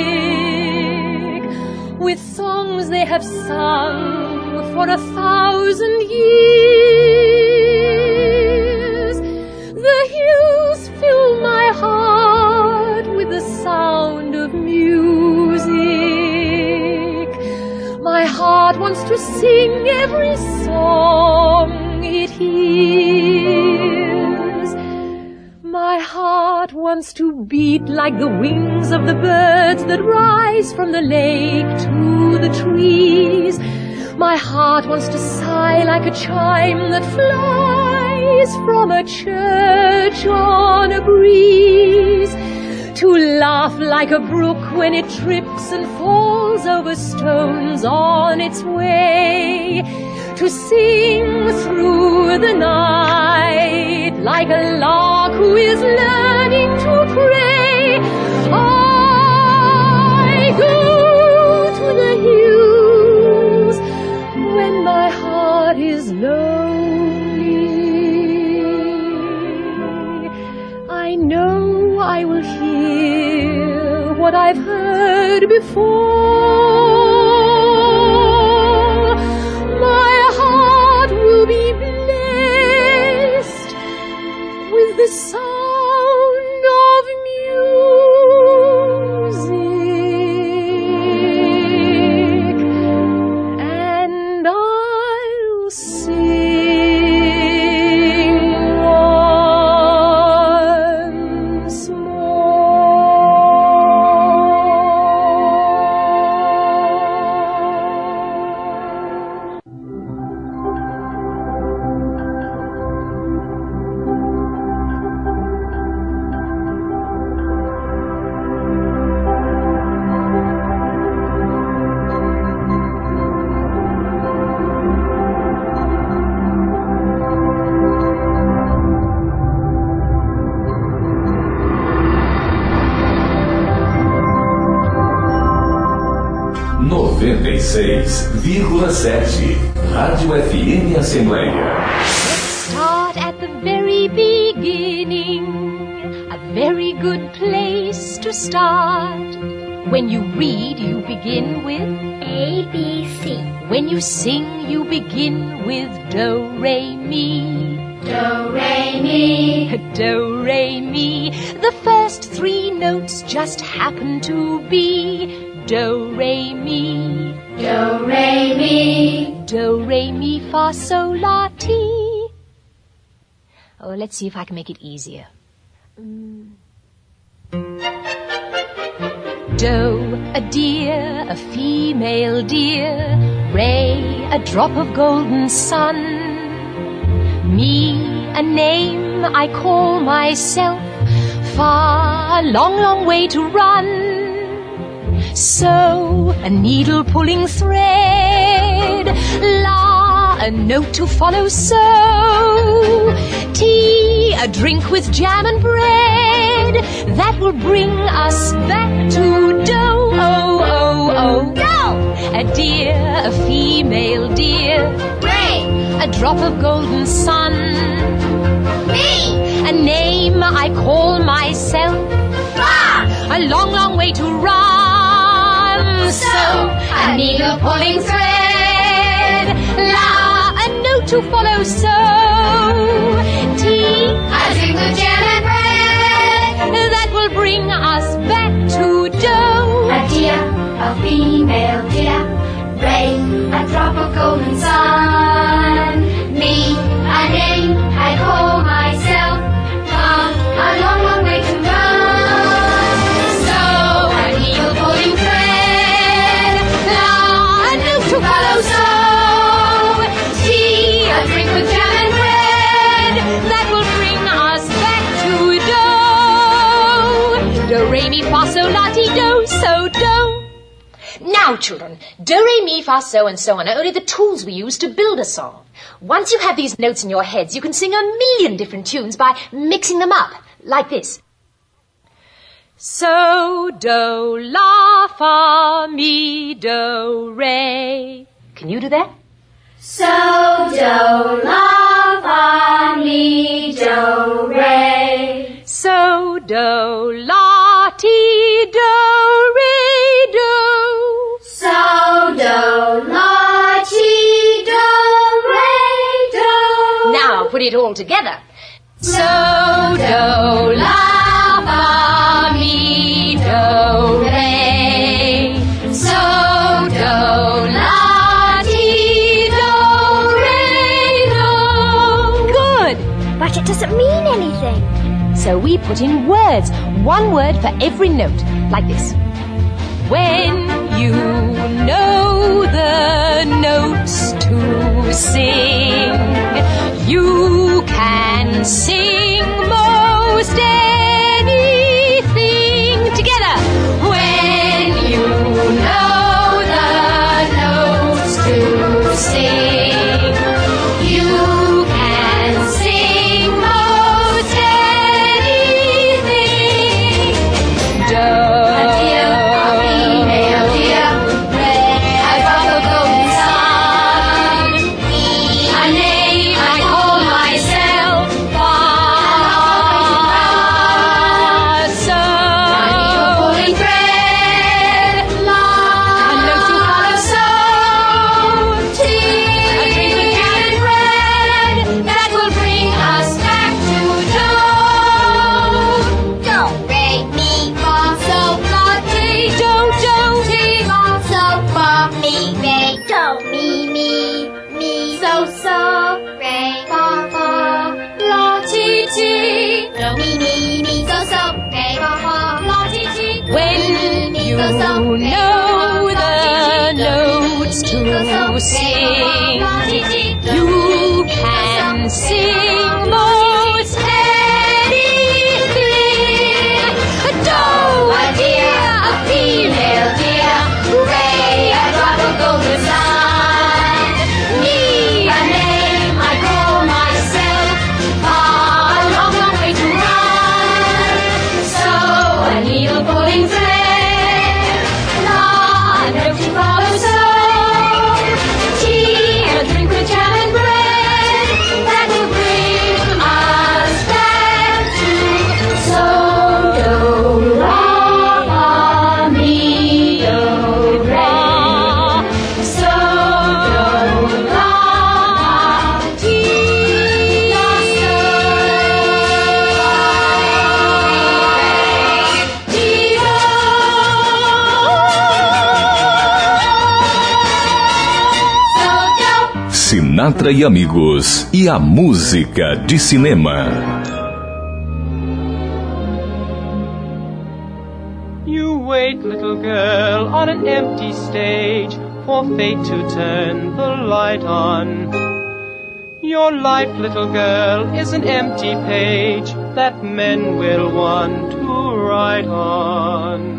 with songs they have sung for 1,000 years. The hills fill my heart with the sound of music. My heart wants to sing every song it hears. My heart wants to beat like the wings of the birds that rise from the lake to the trees. My heart wants to sigh like a chime that flies from a church on a breeze, to laugh like a brook when it trips and falls over stones on its way, to sing through the night like a lark who is learning to pray. I go to the hills when my heart is lonely. I know I will hear what I've heard before. My heart will be blessed with the sound of music, and I'll sing once Rádio FM Assembleia. Let's start at the very beginning. A very good place to start. When you read, you begin with A, B, C. When you sing, you begin with Do, Re, Mi. Do, Re, Mi. Do, Re, Mi. The first 3 notes just happen to be Do, Re, Mi. Do, Re, Mi. Do, Re, Mi, Fa, Sol, La, Ti. Oh, let's see if I can make it easier. Do, a deer, a female deer. Re, a drop of golden sun. Mi, a name I call myself. Fa, a long, long way to run. So, a needle pulling thread. La, a note to follow. So, tea, a drink with jam and bread. That will bring us back to dough. Oh, oh, oh. Dough! A deer, a female deer. Rain, a drop of golden sun. Me, a name I call myself. Far, a long, long way to run. So, a needle pulling thread. La, a note to follow. So, tea, a drink with jam and bread. That will bring us back to dough. A deer, a female deer. Rain, a drop of golden sun. Me, a name I call myself. Come, a long, long way to run. So, a needle pulling thread. La, a note to follow. So, tea, a drink with jam and bread. That will bring us back to dough. Do, re, mi, fa, sol, la, ti, do, so do. Now Now, children, do, re, mi, fa, so, and so on are only the tools we use to build a song. Once you have these notes in your heads, you can sing 1,000,000 different tunes by mixing them up, like this. So, do, la, fa, mi, do, re. Can you do that? So, do, la, fa, mi, do, re. So, do, la, ti, do, re, do. So, do, la, ti, do, re, do. Now put it all together. So, do, la, fa, mi, do, re. So, do, la, ti, do, re, do. Good. But it doesn't mean anything. So we put in words, one word for every note, like this. When you know the notes to sing, you can sing most anything together. When you know the notes to sing, you can sing most anything. Do, you know the notes to sing, you can sing most anything. Do, a deer, a female deer, ray, a drop of golden sun. Me, a name I call myself, a long, long way to run. So, a needle pulling thread, Sinatra e Amigos e a música de cinema. You wait, little girl, on an empty stage for fate to turn the light on. Your life, little girl, is an empty page that men will want to write on.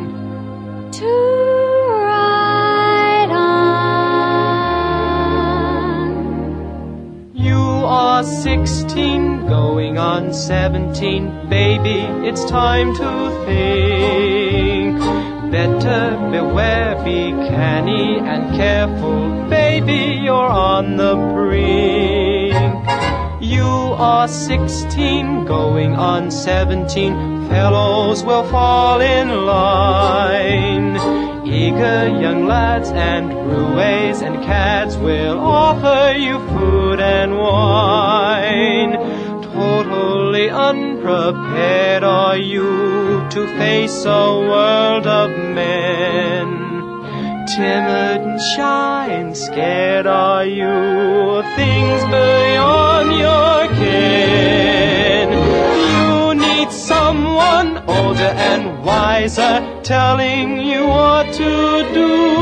You are 16, going on 17. Baby, it's time to think. Better beware, be canny and careful. Baby, you're on the brink. You are 16, going on 17. Fellows will fall in line. Eager young lads and roués and cads will offer you food and wine. Totally unprepared are you to face a world of men. Timid and shy and scared are you, things beyond your ken. You need someone older and wiser telling you what to do.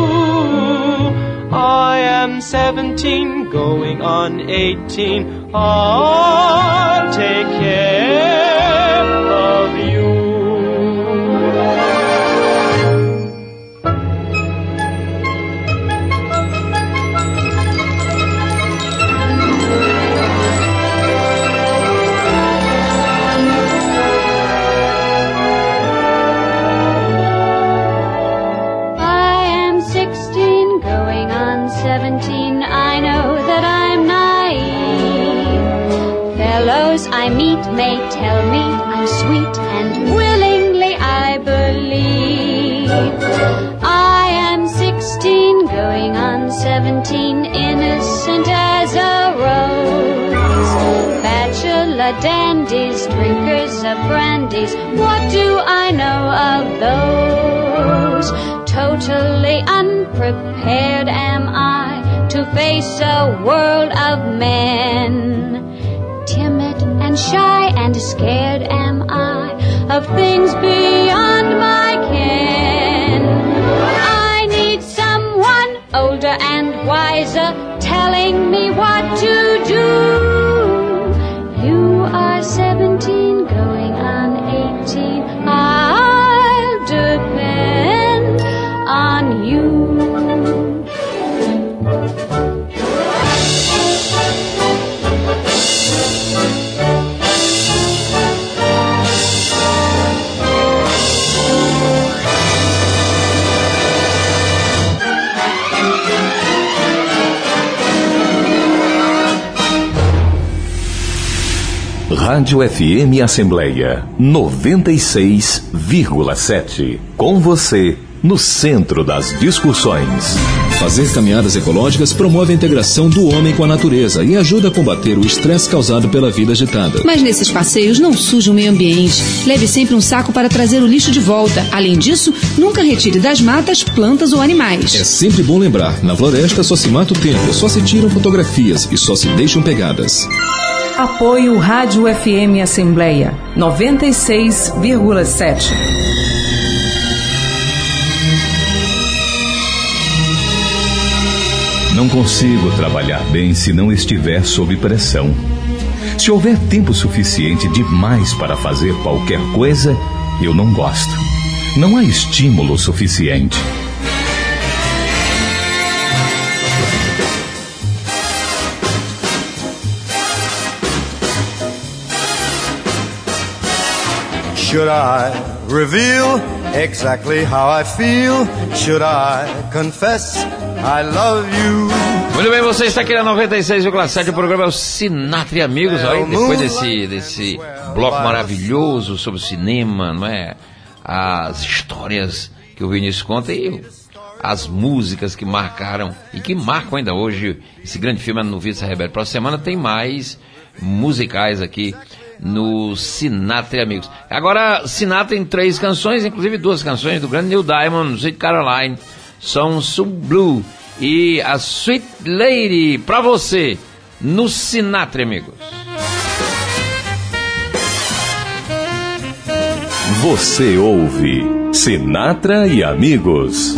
I am 17, going on 18. I'll take care of you. and may tell me I'm sweet, and willingly I believe. I am 16, going on 17, innocent as a rose. Bachelor dandies, drinkers of brandies, what do I know of those? Totally unprepared am I to face a world of men. Timid and shy and scared am I of things beyond my ken. I need someone older and wiser telling me what to do. You are 17, going on 18. I'll depend on you. Rádio FM Assembleia 96,7. Com você, no centro das discussões. Fazer caminhadas ecológicas promove a integração do homem com a natureza e ajuda a combater o estresse causado pela vida agitada. Mas nesses passeios não suje o meio ambiente. Leve sempre um saco para trazer o lixo de volta. Além disso, nunca retire das matas plantas ou animais. É sempre bom lembrar, na floresta só se mata o tempo, só se tiram fotografias e só se deixam pegadas. Apoio Rádio FM Assembleia 96,7. Não consigo trabalhar bem se não estiver sob pressão. Se houver tempo suficiente demais para fazer qualquer coisa, eu não gosto. Não há estímulo suficiente. Should I reveal exactly how I feel? Should I confess I love you? Muito bem, você está aqui na 96,7, o programa é o Sinatra e Amigos. Olha, depois desse bloco maravilhoso sobre o cinema, não é? As histórias que o Vinícius conta e as músicas que marcaram e que marcam ainda hoje esse grande filme A Noviça Rebelde. Próxima semana tem mais musicais aqui no Sinatra e Amigos. Agora, Sinatra em 3 canções, inclusive 2 canções do grande Neil Diamond, Sweet Caroline, Sons Blue e a Sweet Lady, pra você, no Sinatra e Amigos. Você ouve Sinatra e Amigos.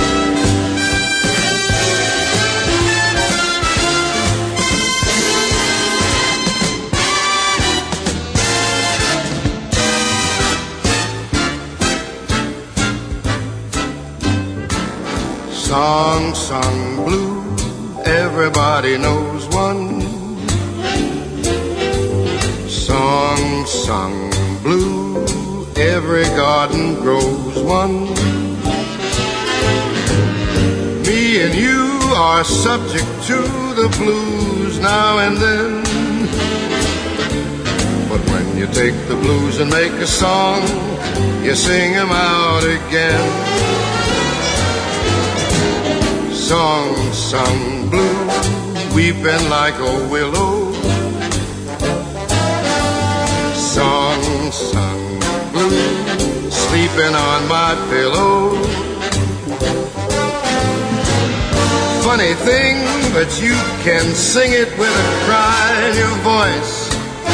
Song sung blue, everybody knows one. Song sung blue, every garden grows one. Me and you are subject to the blues now and then. But when you take the blues and make a song, you sing 'em out again. Song sung blue, weeping like a willow. Song sung blue, sleeping on my pillow. Funny thing, but you can sing it with a cry in your voice.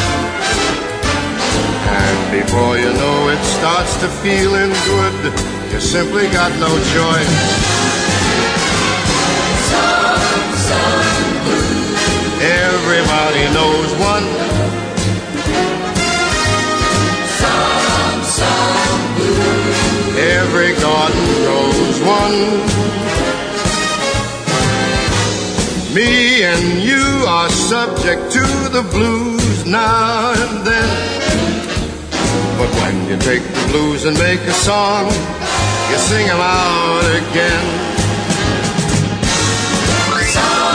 And before you know it starts to feeling good, you simply got no choice. Everybody knows one. Song blue. Every garden grows one. Me and you are subject to the blues now and then. But when you take the blues and make a song, you sing 'em out again.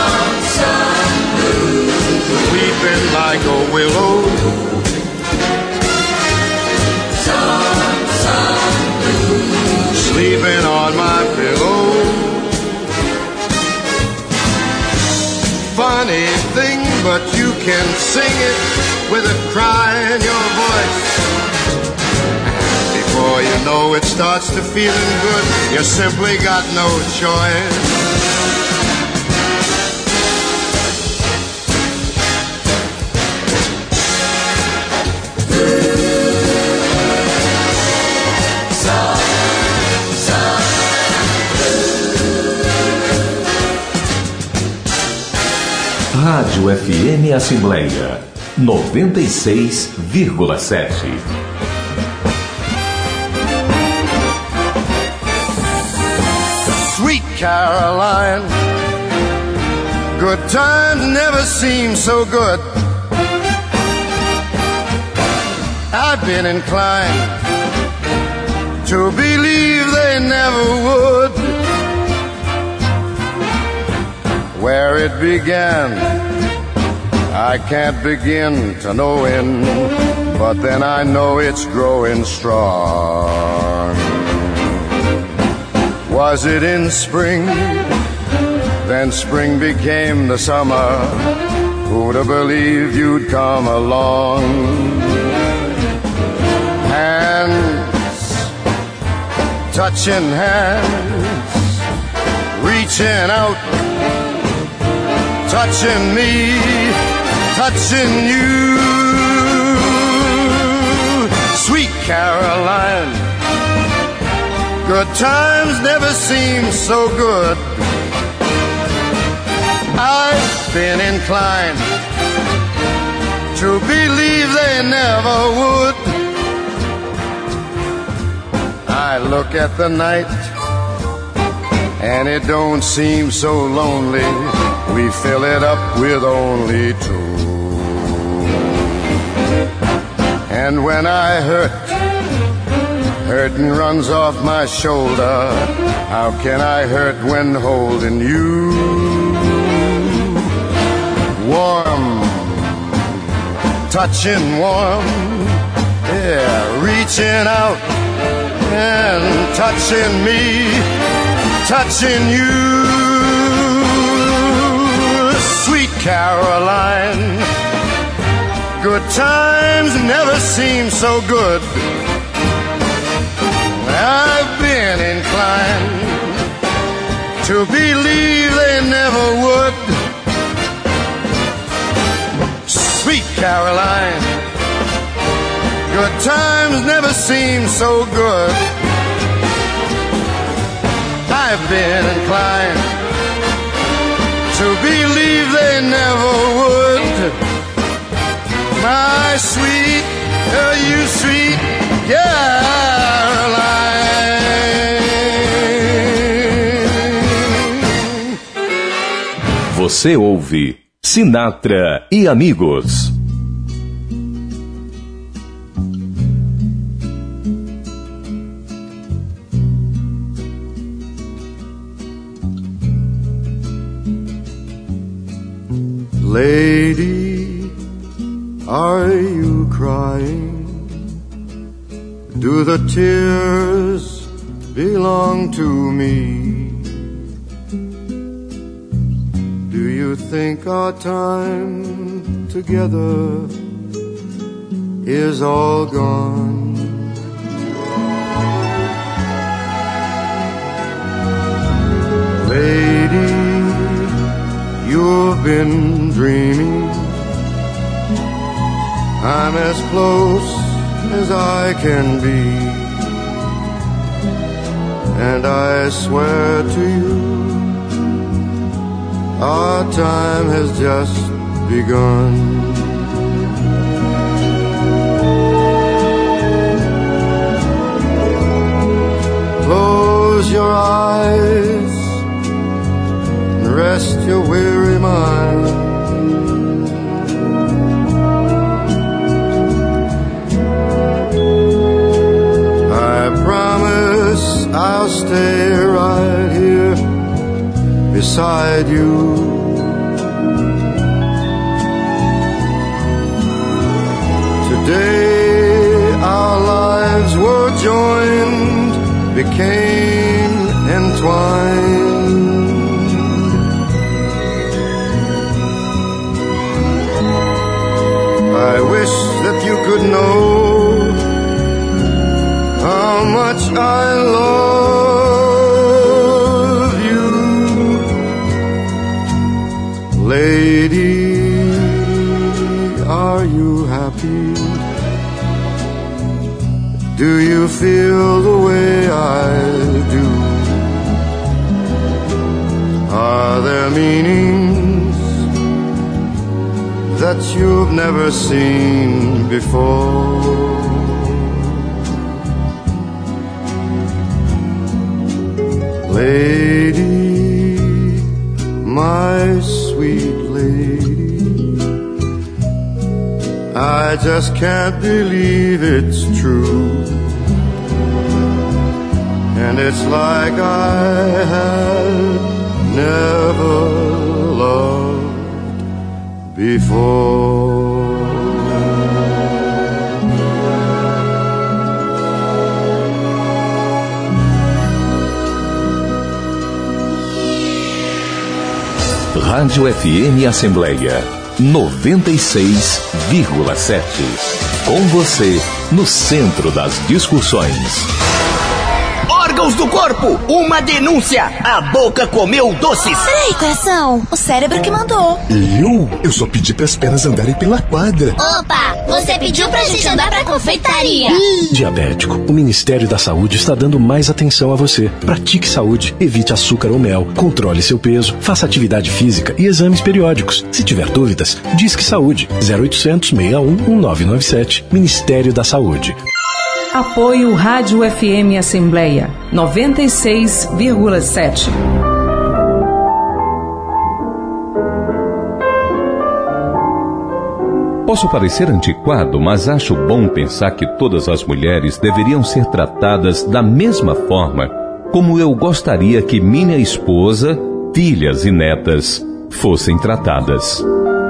Weeping like a willow. can sing it with a cry in your voice. Before you know it starts to feeling good, you simply got no choice. Rádio FM Assembleia 96,7. Sweet Caroline, good times never seem so good. I've been inclined to believe they never would. Where it began, I can't begin to know in, but then I know it's growing strong. Was it in spring? Then spring became the summer. Who'd have believed you'd come along? Hands touching hands, reaching out, touching me, touching you. Sweet Caroline, good times never seem so good. I've been inclined to believe they never would. I look at the night and it don't seem so lonely. We fill it up with only two. And when I hurting runs off my shoulder. How can I hurt when holding you? Warm, touching warm, yeah, reaching out and touching me, touching you. Sweet Caroline, good times never seem so good. I've been inclined to believe they never would. Sweet Caroline, good times never seem so good. I've been inclined to believe they never would. My sweet, you sweet Caroline. Você ouve Sinatra e Amigos. Lady, are you crying? Do the tears belong to me? Do you think our time together is all gone? Lady, you've been dreaming. I'm as close as I can be, and I swear to you, our time has just begun. Close your eyes and rest your weary mind. I promise I'll stay right here beside you. Today our lives were joined, became entwined. could know how much I love you. Lady, are you happy? Do you feel the way I do? Are there meanings that you've never seen before? Lady, my sweet lady, I just can't believe it's true. And it's like I had never loved before. Rádio FM Assembleia 96,7. Com você no centro das discussões. Órgãos do corpo, uma denúncia. A boca comeu doces. Peraí, coração, o cérebro que mandou. Eu só pedi pras pernas andarem pela quadra. Opa, você pediu pra gente andar pra confeitaria. Diabético, o Ministério da Saúde está dando mais atenção a você. Pratique saúde, evite açúcar ou mel, controle seu peso, faça atividade física e exames periódicos. Se tiver dúvidas, Disque Saúde, 0800 61 1997, Ministério da Saúde. Apoio Rádio FM Assembleia 96,7. Posso parecer antiquado, mas acho bom pensar que todas as mulheres deveriam ser tratadas da mesma forma como eu gostaria que minha esposa, filhas e netas fossem tratadas.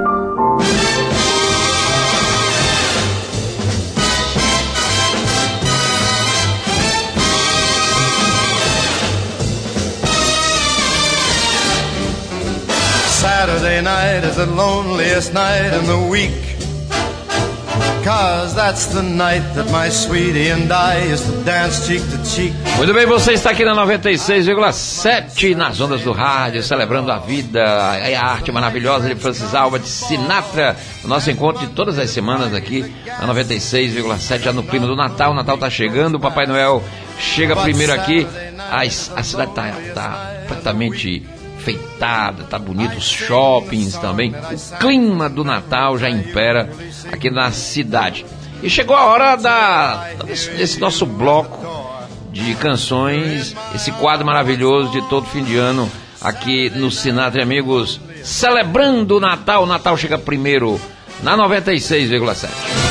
Saturday night is the loneliest night in the week, 'cause that's the night that my sweetie and I used to dance cheek to cheek. Muito bem, você está aqui na 96,7 nas ondas do rádio, celebrando a vida, a arte maravilhosa de Francis Alva de Sinatra. O nosso encontro de todas as semanas aqui na 96,7, já no clima do Natal. O Natal tá chegando, o Papai Noel chega primeiro aqui. A cidade tá completamente enfeitada, tá bonito, os shoppings também. O clima do Natal já impera aqui na cidade. E chegou a hora desse nosso bloco de canções, esse quadro maravilhoso de todo fim de ano aqui no Sinatra e Amigos, celebrando o Natal. O Natal chega primeiro na 96,7.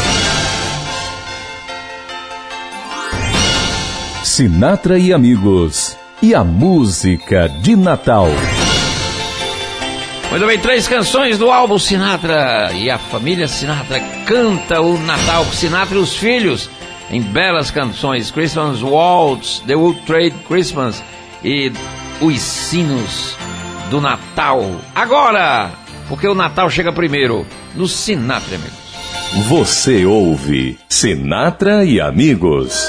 Sinatra e Amigos e a música de Natal. Muito bem, 3 canções do álbum Sinatra e a família Sinatra canta o Natal. Sinatra e os filhos em belas canções: Christmas Waltz, The Wood Trade Christmas e Os Sinos do Natal. Agora, porque o Natal chega primeiro no Sinatra e Amigos. Você ouve Sinatra e Amigos.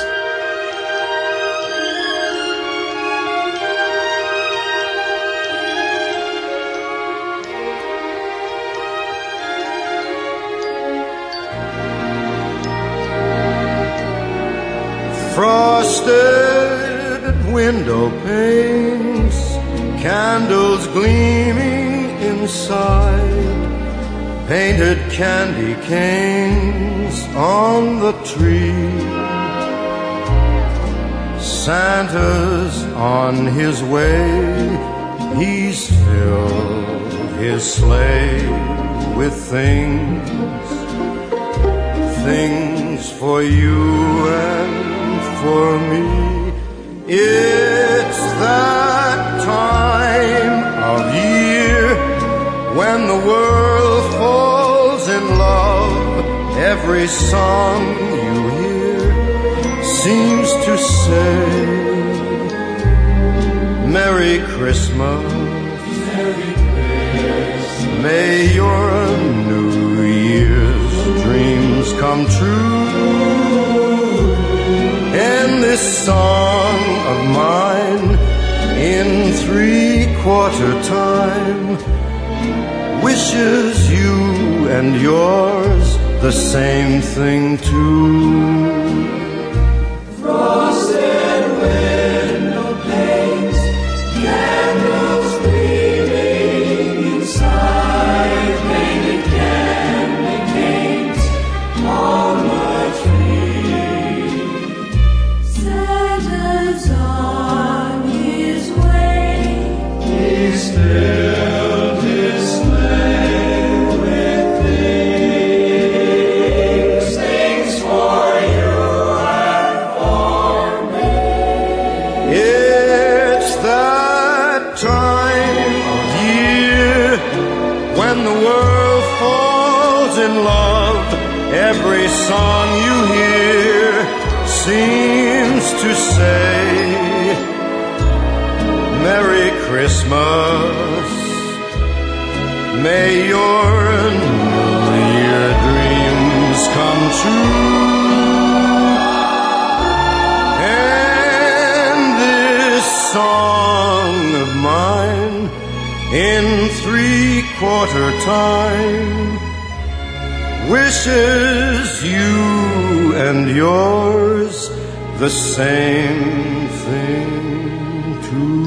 Frosted window panes, candles gleaming inside, painted candy canes on the tree. Santa's on his way, he's filled his sleigh with things for you and for me. It's that time of year when the world falls in love. Every song you hear seems to say Merry Christmas, Merry Christmas. May your New Year's dreams come come true. And this song of mine in 3/4 time wishes you and yours the same thing too. Frosted window panes, candles gleaming inside, painted candy canes on the tree. Santa's on his way. He's filled his sleigh with things for you and for me. It's that time of year when the world falls in love. Every song you hear seems to say, Merry Christmas. May your New Year dreams come true. And this song of mine in 3/4 time wishes you and yours the same thing too.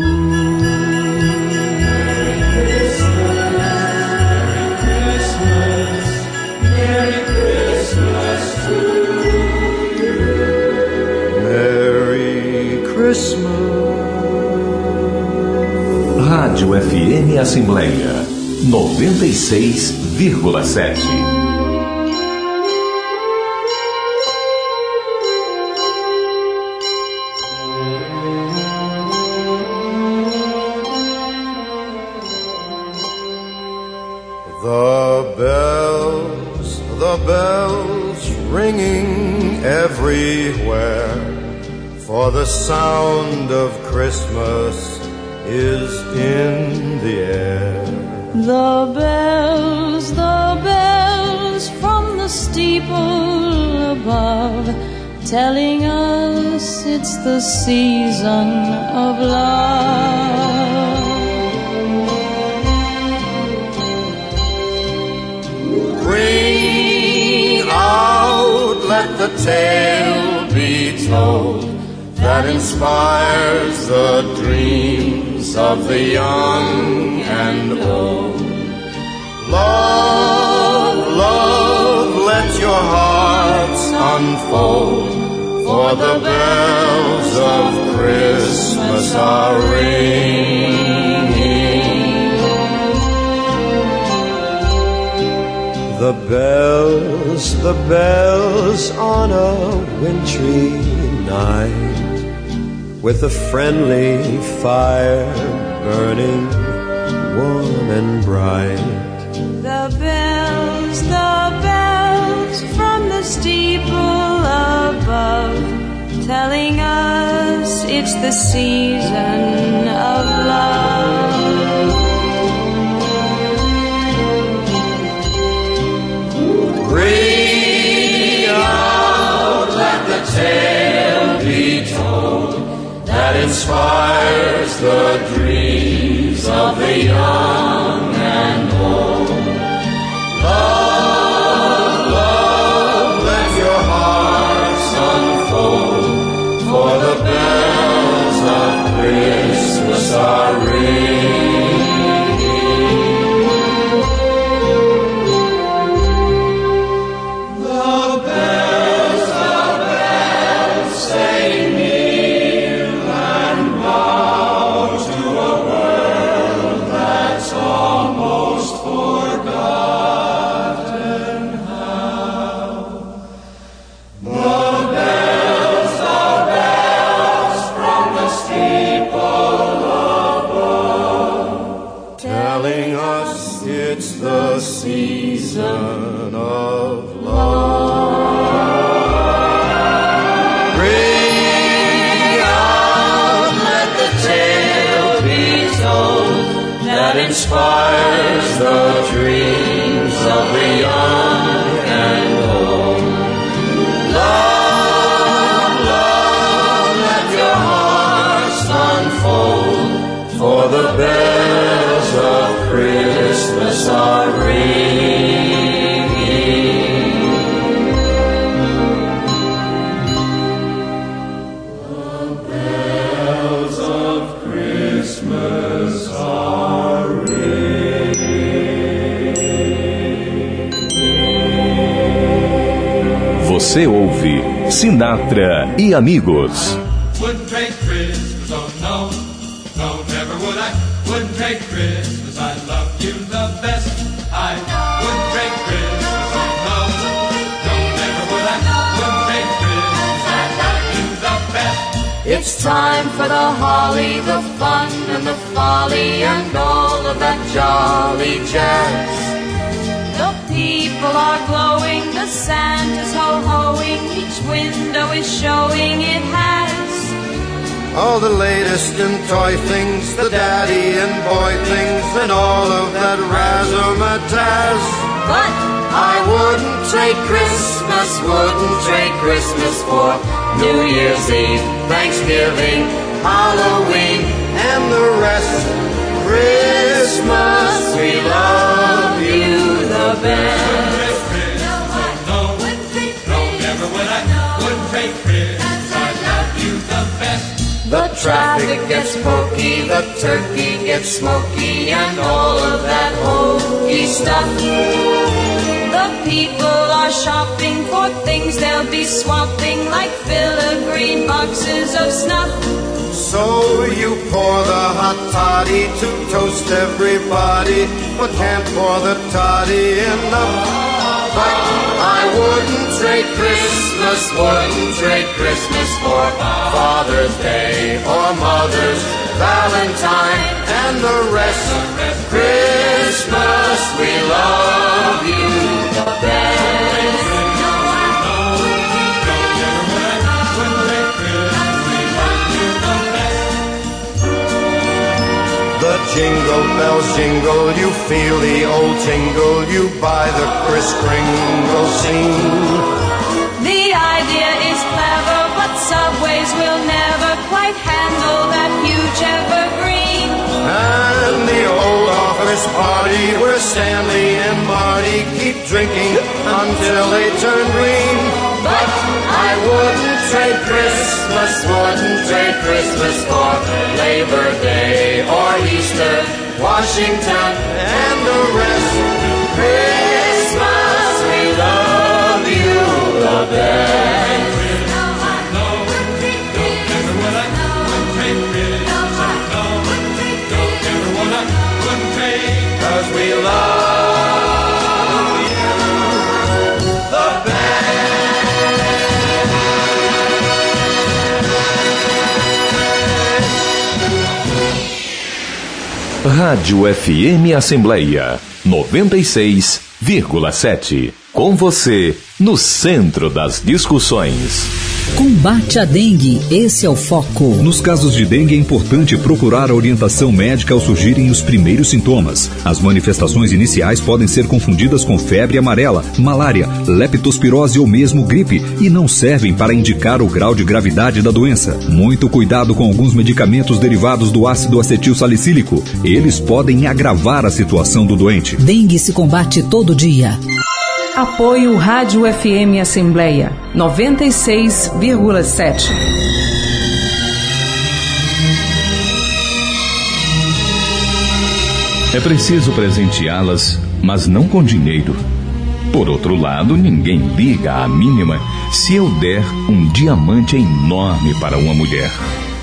Merry Christmas to you. Merry Christmas. Rádio FM Assembleia 96,7. The bells ringing everywhere, for the sound of Christmas is in the air. The bells from the steeple above, telling us it's the season of love. Ring out, let the tale be told that inspires the dreams of the young and old. Love, love, let your hearts unfold, for the bells of Christmas are ringing. The bells on a wintry night, with a friendly fire burning warm and bright. The bells from the steeple above, telling us it's the season of love. Ring out, let the tale be told that inspires the dreams of the young and old. Love, love, let your hearts unfold, for the bells of Christmas are ringing. Season of love. Ring out, let the tale be told that inspires the dreams of the young and old. Você ouve Sinatra e Amigos. Wouldn't trade Christmas, oh no, no, never would I. Wouldn't trade Christmas, I love you the best. I wouldn't trade Christmas, oh no, no, never would I. Wouldn't trade Christmas, I love you the best. It's time for the holly, the fun and the folly and all of that jolly jazz. The people are glowing, the Santa's ho-hoing, each window is showing it has all the latest in toy things, the daddy and boy things, and all of that razzmatazz. But I wouldn't trade Christmas, wouldn't trade Christmas for New Year's Eve, Thanksgiving, Halloween, and the rest. Christmas, we love you the best. No, never would I. Wouldn't trade Christmas, I love you the best. The traffic gets pokey, the turkey gets smoky, and all of that hokey stuff. The people are shopping for things they'll be swapping, like filigree boxes of snuff. So you pour the hot toddy to toast everybody, but can't pour the toddy enough. But I wouldn't trade Christmas, wouldn't trade Christmas for Father's Day or Mother's Valentine and the rest. Christmas, we love you the best. The jingle bells jingle, you feel the old tingle, you buy the Kris Kringle scene. The idea is clever, but subways will never quite handle that huge evergreen. And the old office party where Stanley and Marty keep drinking until they turn green. But I wouldn't trade Christmas, wouldn't trade Christmas for Labor Day or Easter, Washington, and the rest. Christmas, we love you the best. Cause we love you the best. Rádio FM Assembleia 96,7. Com você, no centro das discussões. Combate à dengue, esse é o foco. Nos casos de dengue é importante procurar a orientação médica ao surgirem os primeiros sintomas. As manifestações iniciais podem ser confundidas com febre amarela, malária, leptospirose ou mesmo gripe e não servem para indicar o grau de gravidade da doença. Muito cuidado com alguns medicamentos derivados do ácido acetil salicílico. Eles podem agravar a situação do doente. Dengue se combate todo dia. Apoio Rádio FM Assembleia 96,7. É preciso presenteá-las, mas não com dinheiro. Por outro lado, ninguém liga à mínima se eu der um diamante enorme para uma mulher.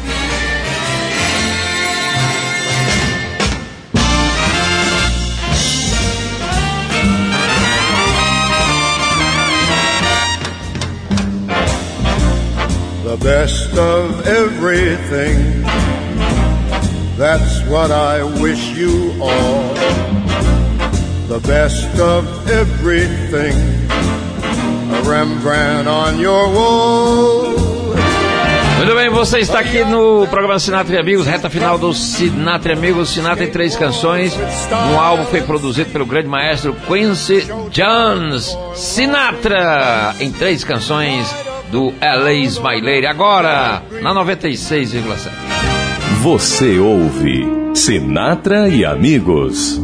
The best of everything, that's what I wish you all. The best of everything, a Rembrandt on your wall. Muito bem, você está aqui no programa Sinatra e Amigos, reta final do Sinatra e Amigos. Sinatra em 3 canções, um álbum foi produzido pelo grande maestro Quincy Jones. Sinatra em 3 canções do LA's My Lady, agora na 96,7. Você ouve Sinatra e Amigos.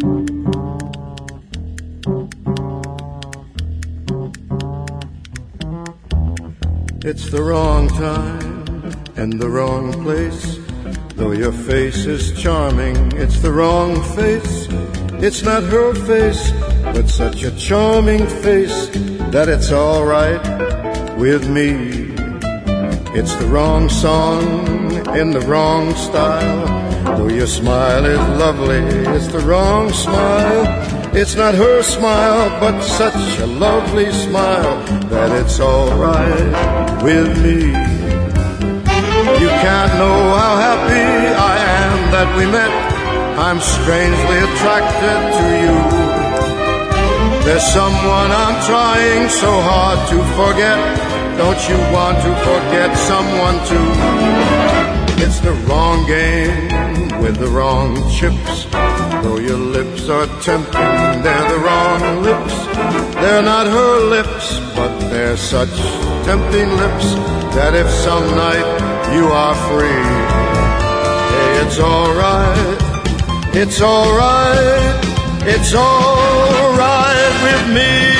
It's the wrong time and the wrong place. Though your face is charming, it's the wrong face. It's not her face, but such a charming face. that it's all right with me. It's the wrong song in the wrong style. Though your smile is lovely, it's the wrong smile. It's not her smile, but such a lovely smile that it's all right with me. You can't know how happy I am that we met. I'm strangely attracted to you. There's someone I'm trying so hard to forget. Don't you want to forget someone too? It's the wrong game with the wrong chips. Though your lips are tempting, they're the wrong lips. They're not her lips, but they're such tempting lips that if some night you are free, hey, it's all right. It's all right. It's all right with me.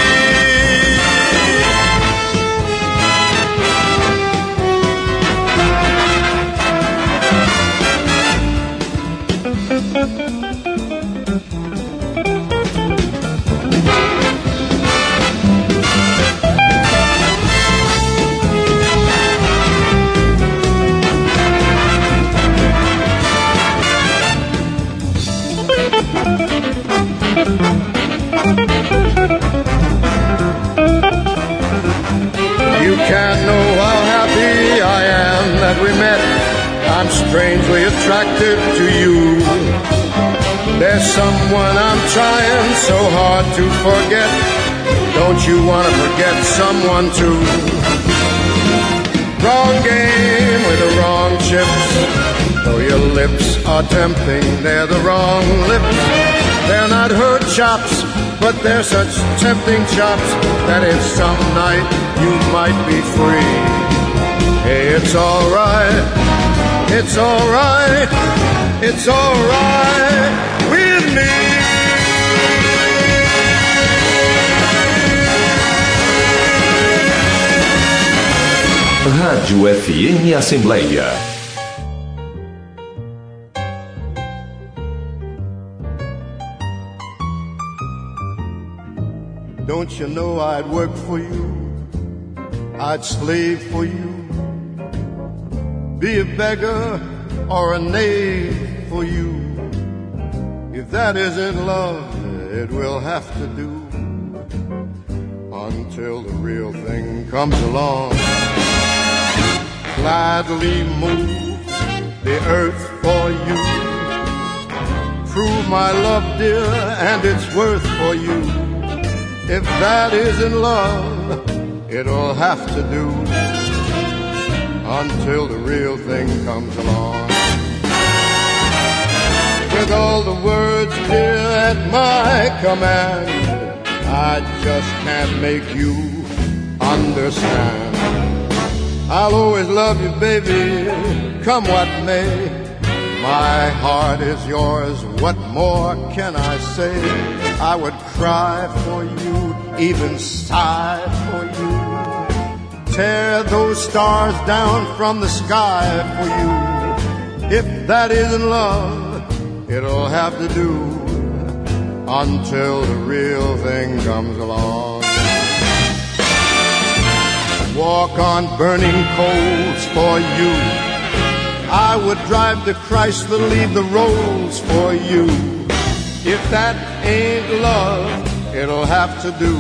You can't know how happy I am that we met. I'm strangely attracted to you. There's someone I'm trying so hard to forget. Don't you want to forget someone too? Wrong game with the wrong chips. Though your lips are tempting, they're the wrong lips. They're not her chops, but they're such tempting chops that if some night you might be free. Hey, it's all right. It's all right. It's all right with me. Rádio FM Assembleia. Don't you know I'd work for you, I'd slave for you, be a beggar or a knave for you. If that isn't love, it will have to do until the real thing comes along. Gladly move the earth for you, prove my love, dear, and its worth for you. If that isn't love, it'll have to do until the real thing comes along. With all the words, dear, at my command, I just can't make you understand. I'll always love you, baby, come what may. My heart is yours, what more can I say? I would cry for you, even sigh for you, tear those stars down from the sky for you. If that isn't love, it'll have to do until the real thing comes along. Walk on burning coals for you, I would drive the Chrysler, leave the rolls for you. If that ain't love, it'll have to do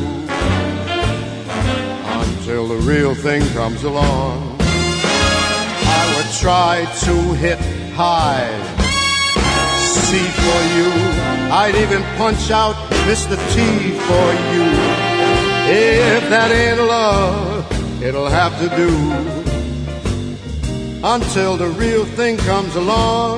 until the real thing comes along. I would try to hit high C for you, I'd even punch out Mr. T for you. If that ain't love, it'll have to do until the real thing comes along.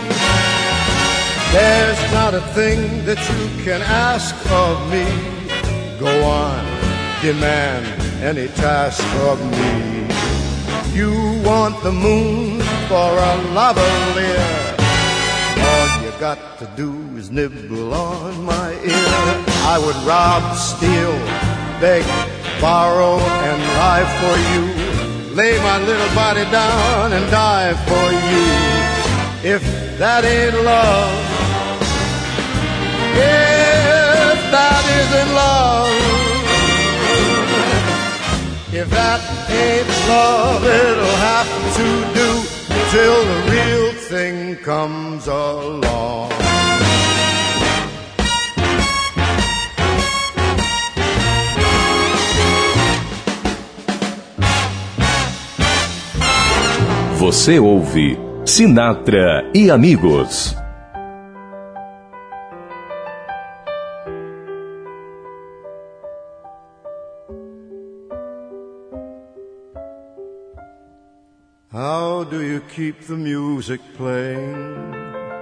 There's not a thing that you can ask of me. Go on, demand any task of me. You want the moon for a lavalier. All you got to do is nibble on my ear. I would rob, steal, beg, borrow, and lie for you. Lay my little body down and die for you. If that ain't love, if that isn't love, If that ain't love, it'll have to do till the real thing comes along. Você ouve Sinatra e Amigos. How do you keep the music playing?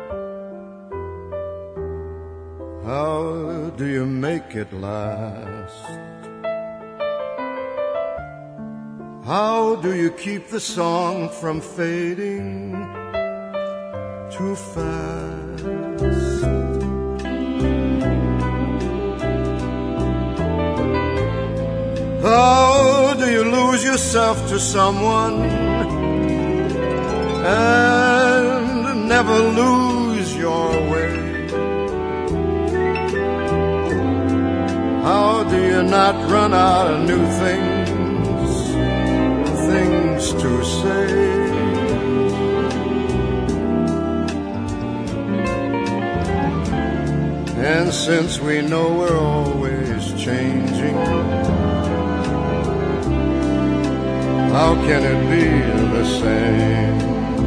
How do you make it last? How do you keep the song from fading too fast? How do you lose yourself to someone and never lose your way? How do you not run out of new things to say? And since we know we're always changing, how can it be the same?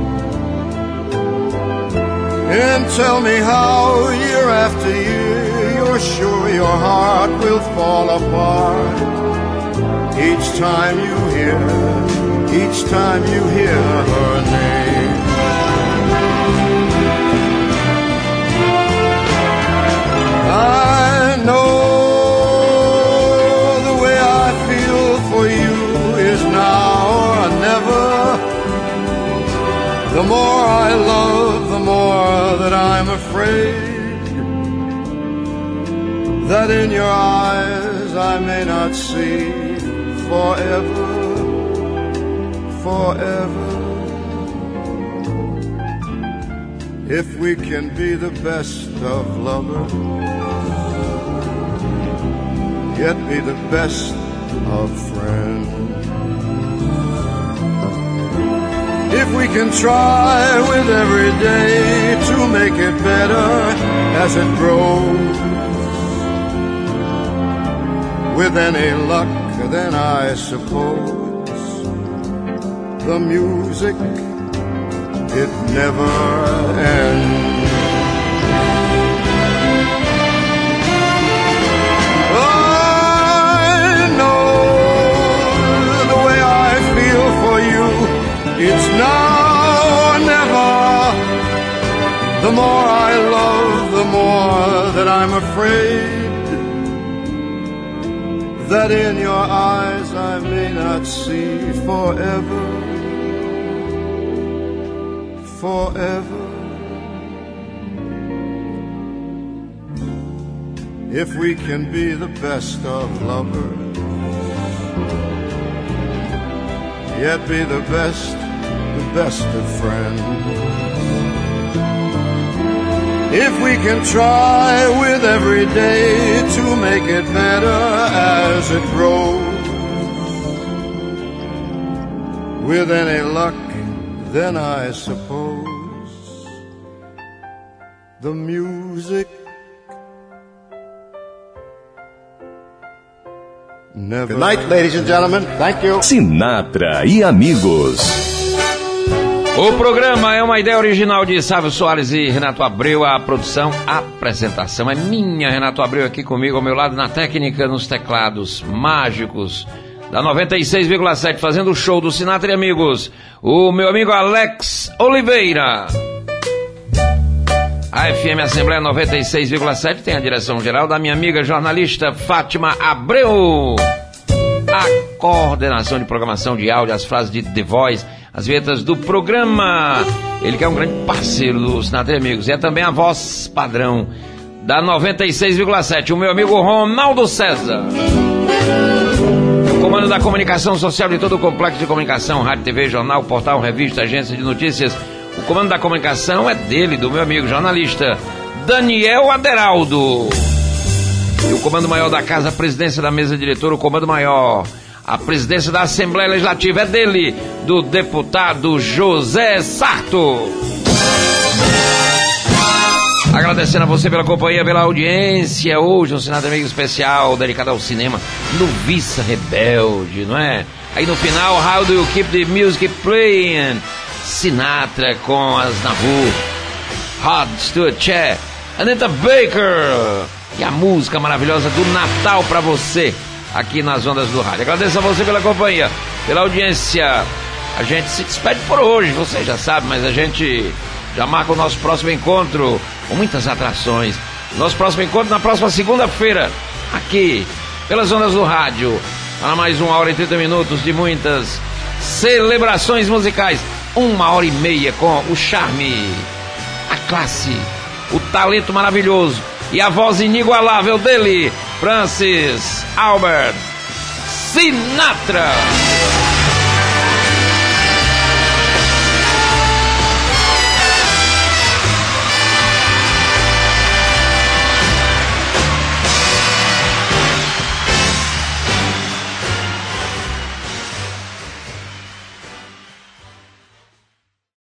And tell me how year after year you're sure your heart will fall apart each time you hear her name. I know the way I feel for you is now or never. The more I love, the more that I'm afraid that in your eyes I may not see forever. If we can be the best of lovers, yet be the best of friends. If we can try with every day to make it better as it grows, with any luck then I suppose the music, it never ends. I know the way I feel for you, it's now or never. The more I love, the more that I'm afraid that in your eyes I may not see forever. If we can be the best of lovers, yet be the best of friends. If we can try with every day to make it better as it grows, with any luck then I suppose the music never. Good night, ladies and gentlemen. Thank you. Sinatra e Amigos. O programa é uma ideia original de Sávio Soares e Renato Abreu. A produção, a apresentação é minha, Renato Abreu, aqui comigo ao meu lado na técnica, nos teclados mágicos da 96,7, fazendo o show do Sinatra e Amigos, o meu amigo Alex Oliveira. A FM Assembleia 96,7 tem a direção geral da minha amiga jornalista Fátima Abreu. A coordenação de programação de áudio, as frases de The Voice, as vinhetas do programa. Ele que é um grande parceiro do Sinatra e Amigos. E é também a voz padrão da 96,7, o meu amigo Ronaldo César. O comando da comunicação social de todo o complexo de comunicação, rádio, TV, jornal, portal, revista, agência de notícias. O comando da comunicação é dele, do meu amigo jornalista Daniel Aderaldo. E o comando maior da casa, a presidência da mesa diretora, o comando maior, A presidência da Assembleia Legislativa é dele, do deputado José Sarto. Agradecendo a você pela companhia, pela audiência. Hoje um Sinatra Amigo especial dedicado ao cinema, Noviça Rebelde, não é? Aí no final, How Do You Keep the Music Playing? Sinatra com as Navu, Rod Stewart, Anita Baker. E a música maravilhosa do Natal pra você, aqui nas ondas do rádio. Agradeço a você pela companhia, pela audiência. A gente se despede por hoje, você já sabe, mas a gente já marca o nosso próximo encontro com muitas atrações. Nosso próximo encontro na próxima segunda-feira, aqui pelas ondas do rádio, para mais 1 hora e 30 minutos de muitas celebrações musicais. 1h30 com o charme, a classe, o talento maravilhoso e a voz inigualável dele, Francis Albert Sinatra.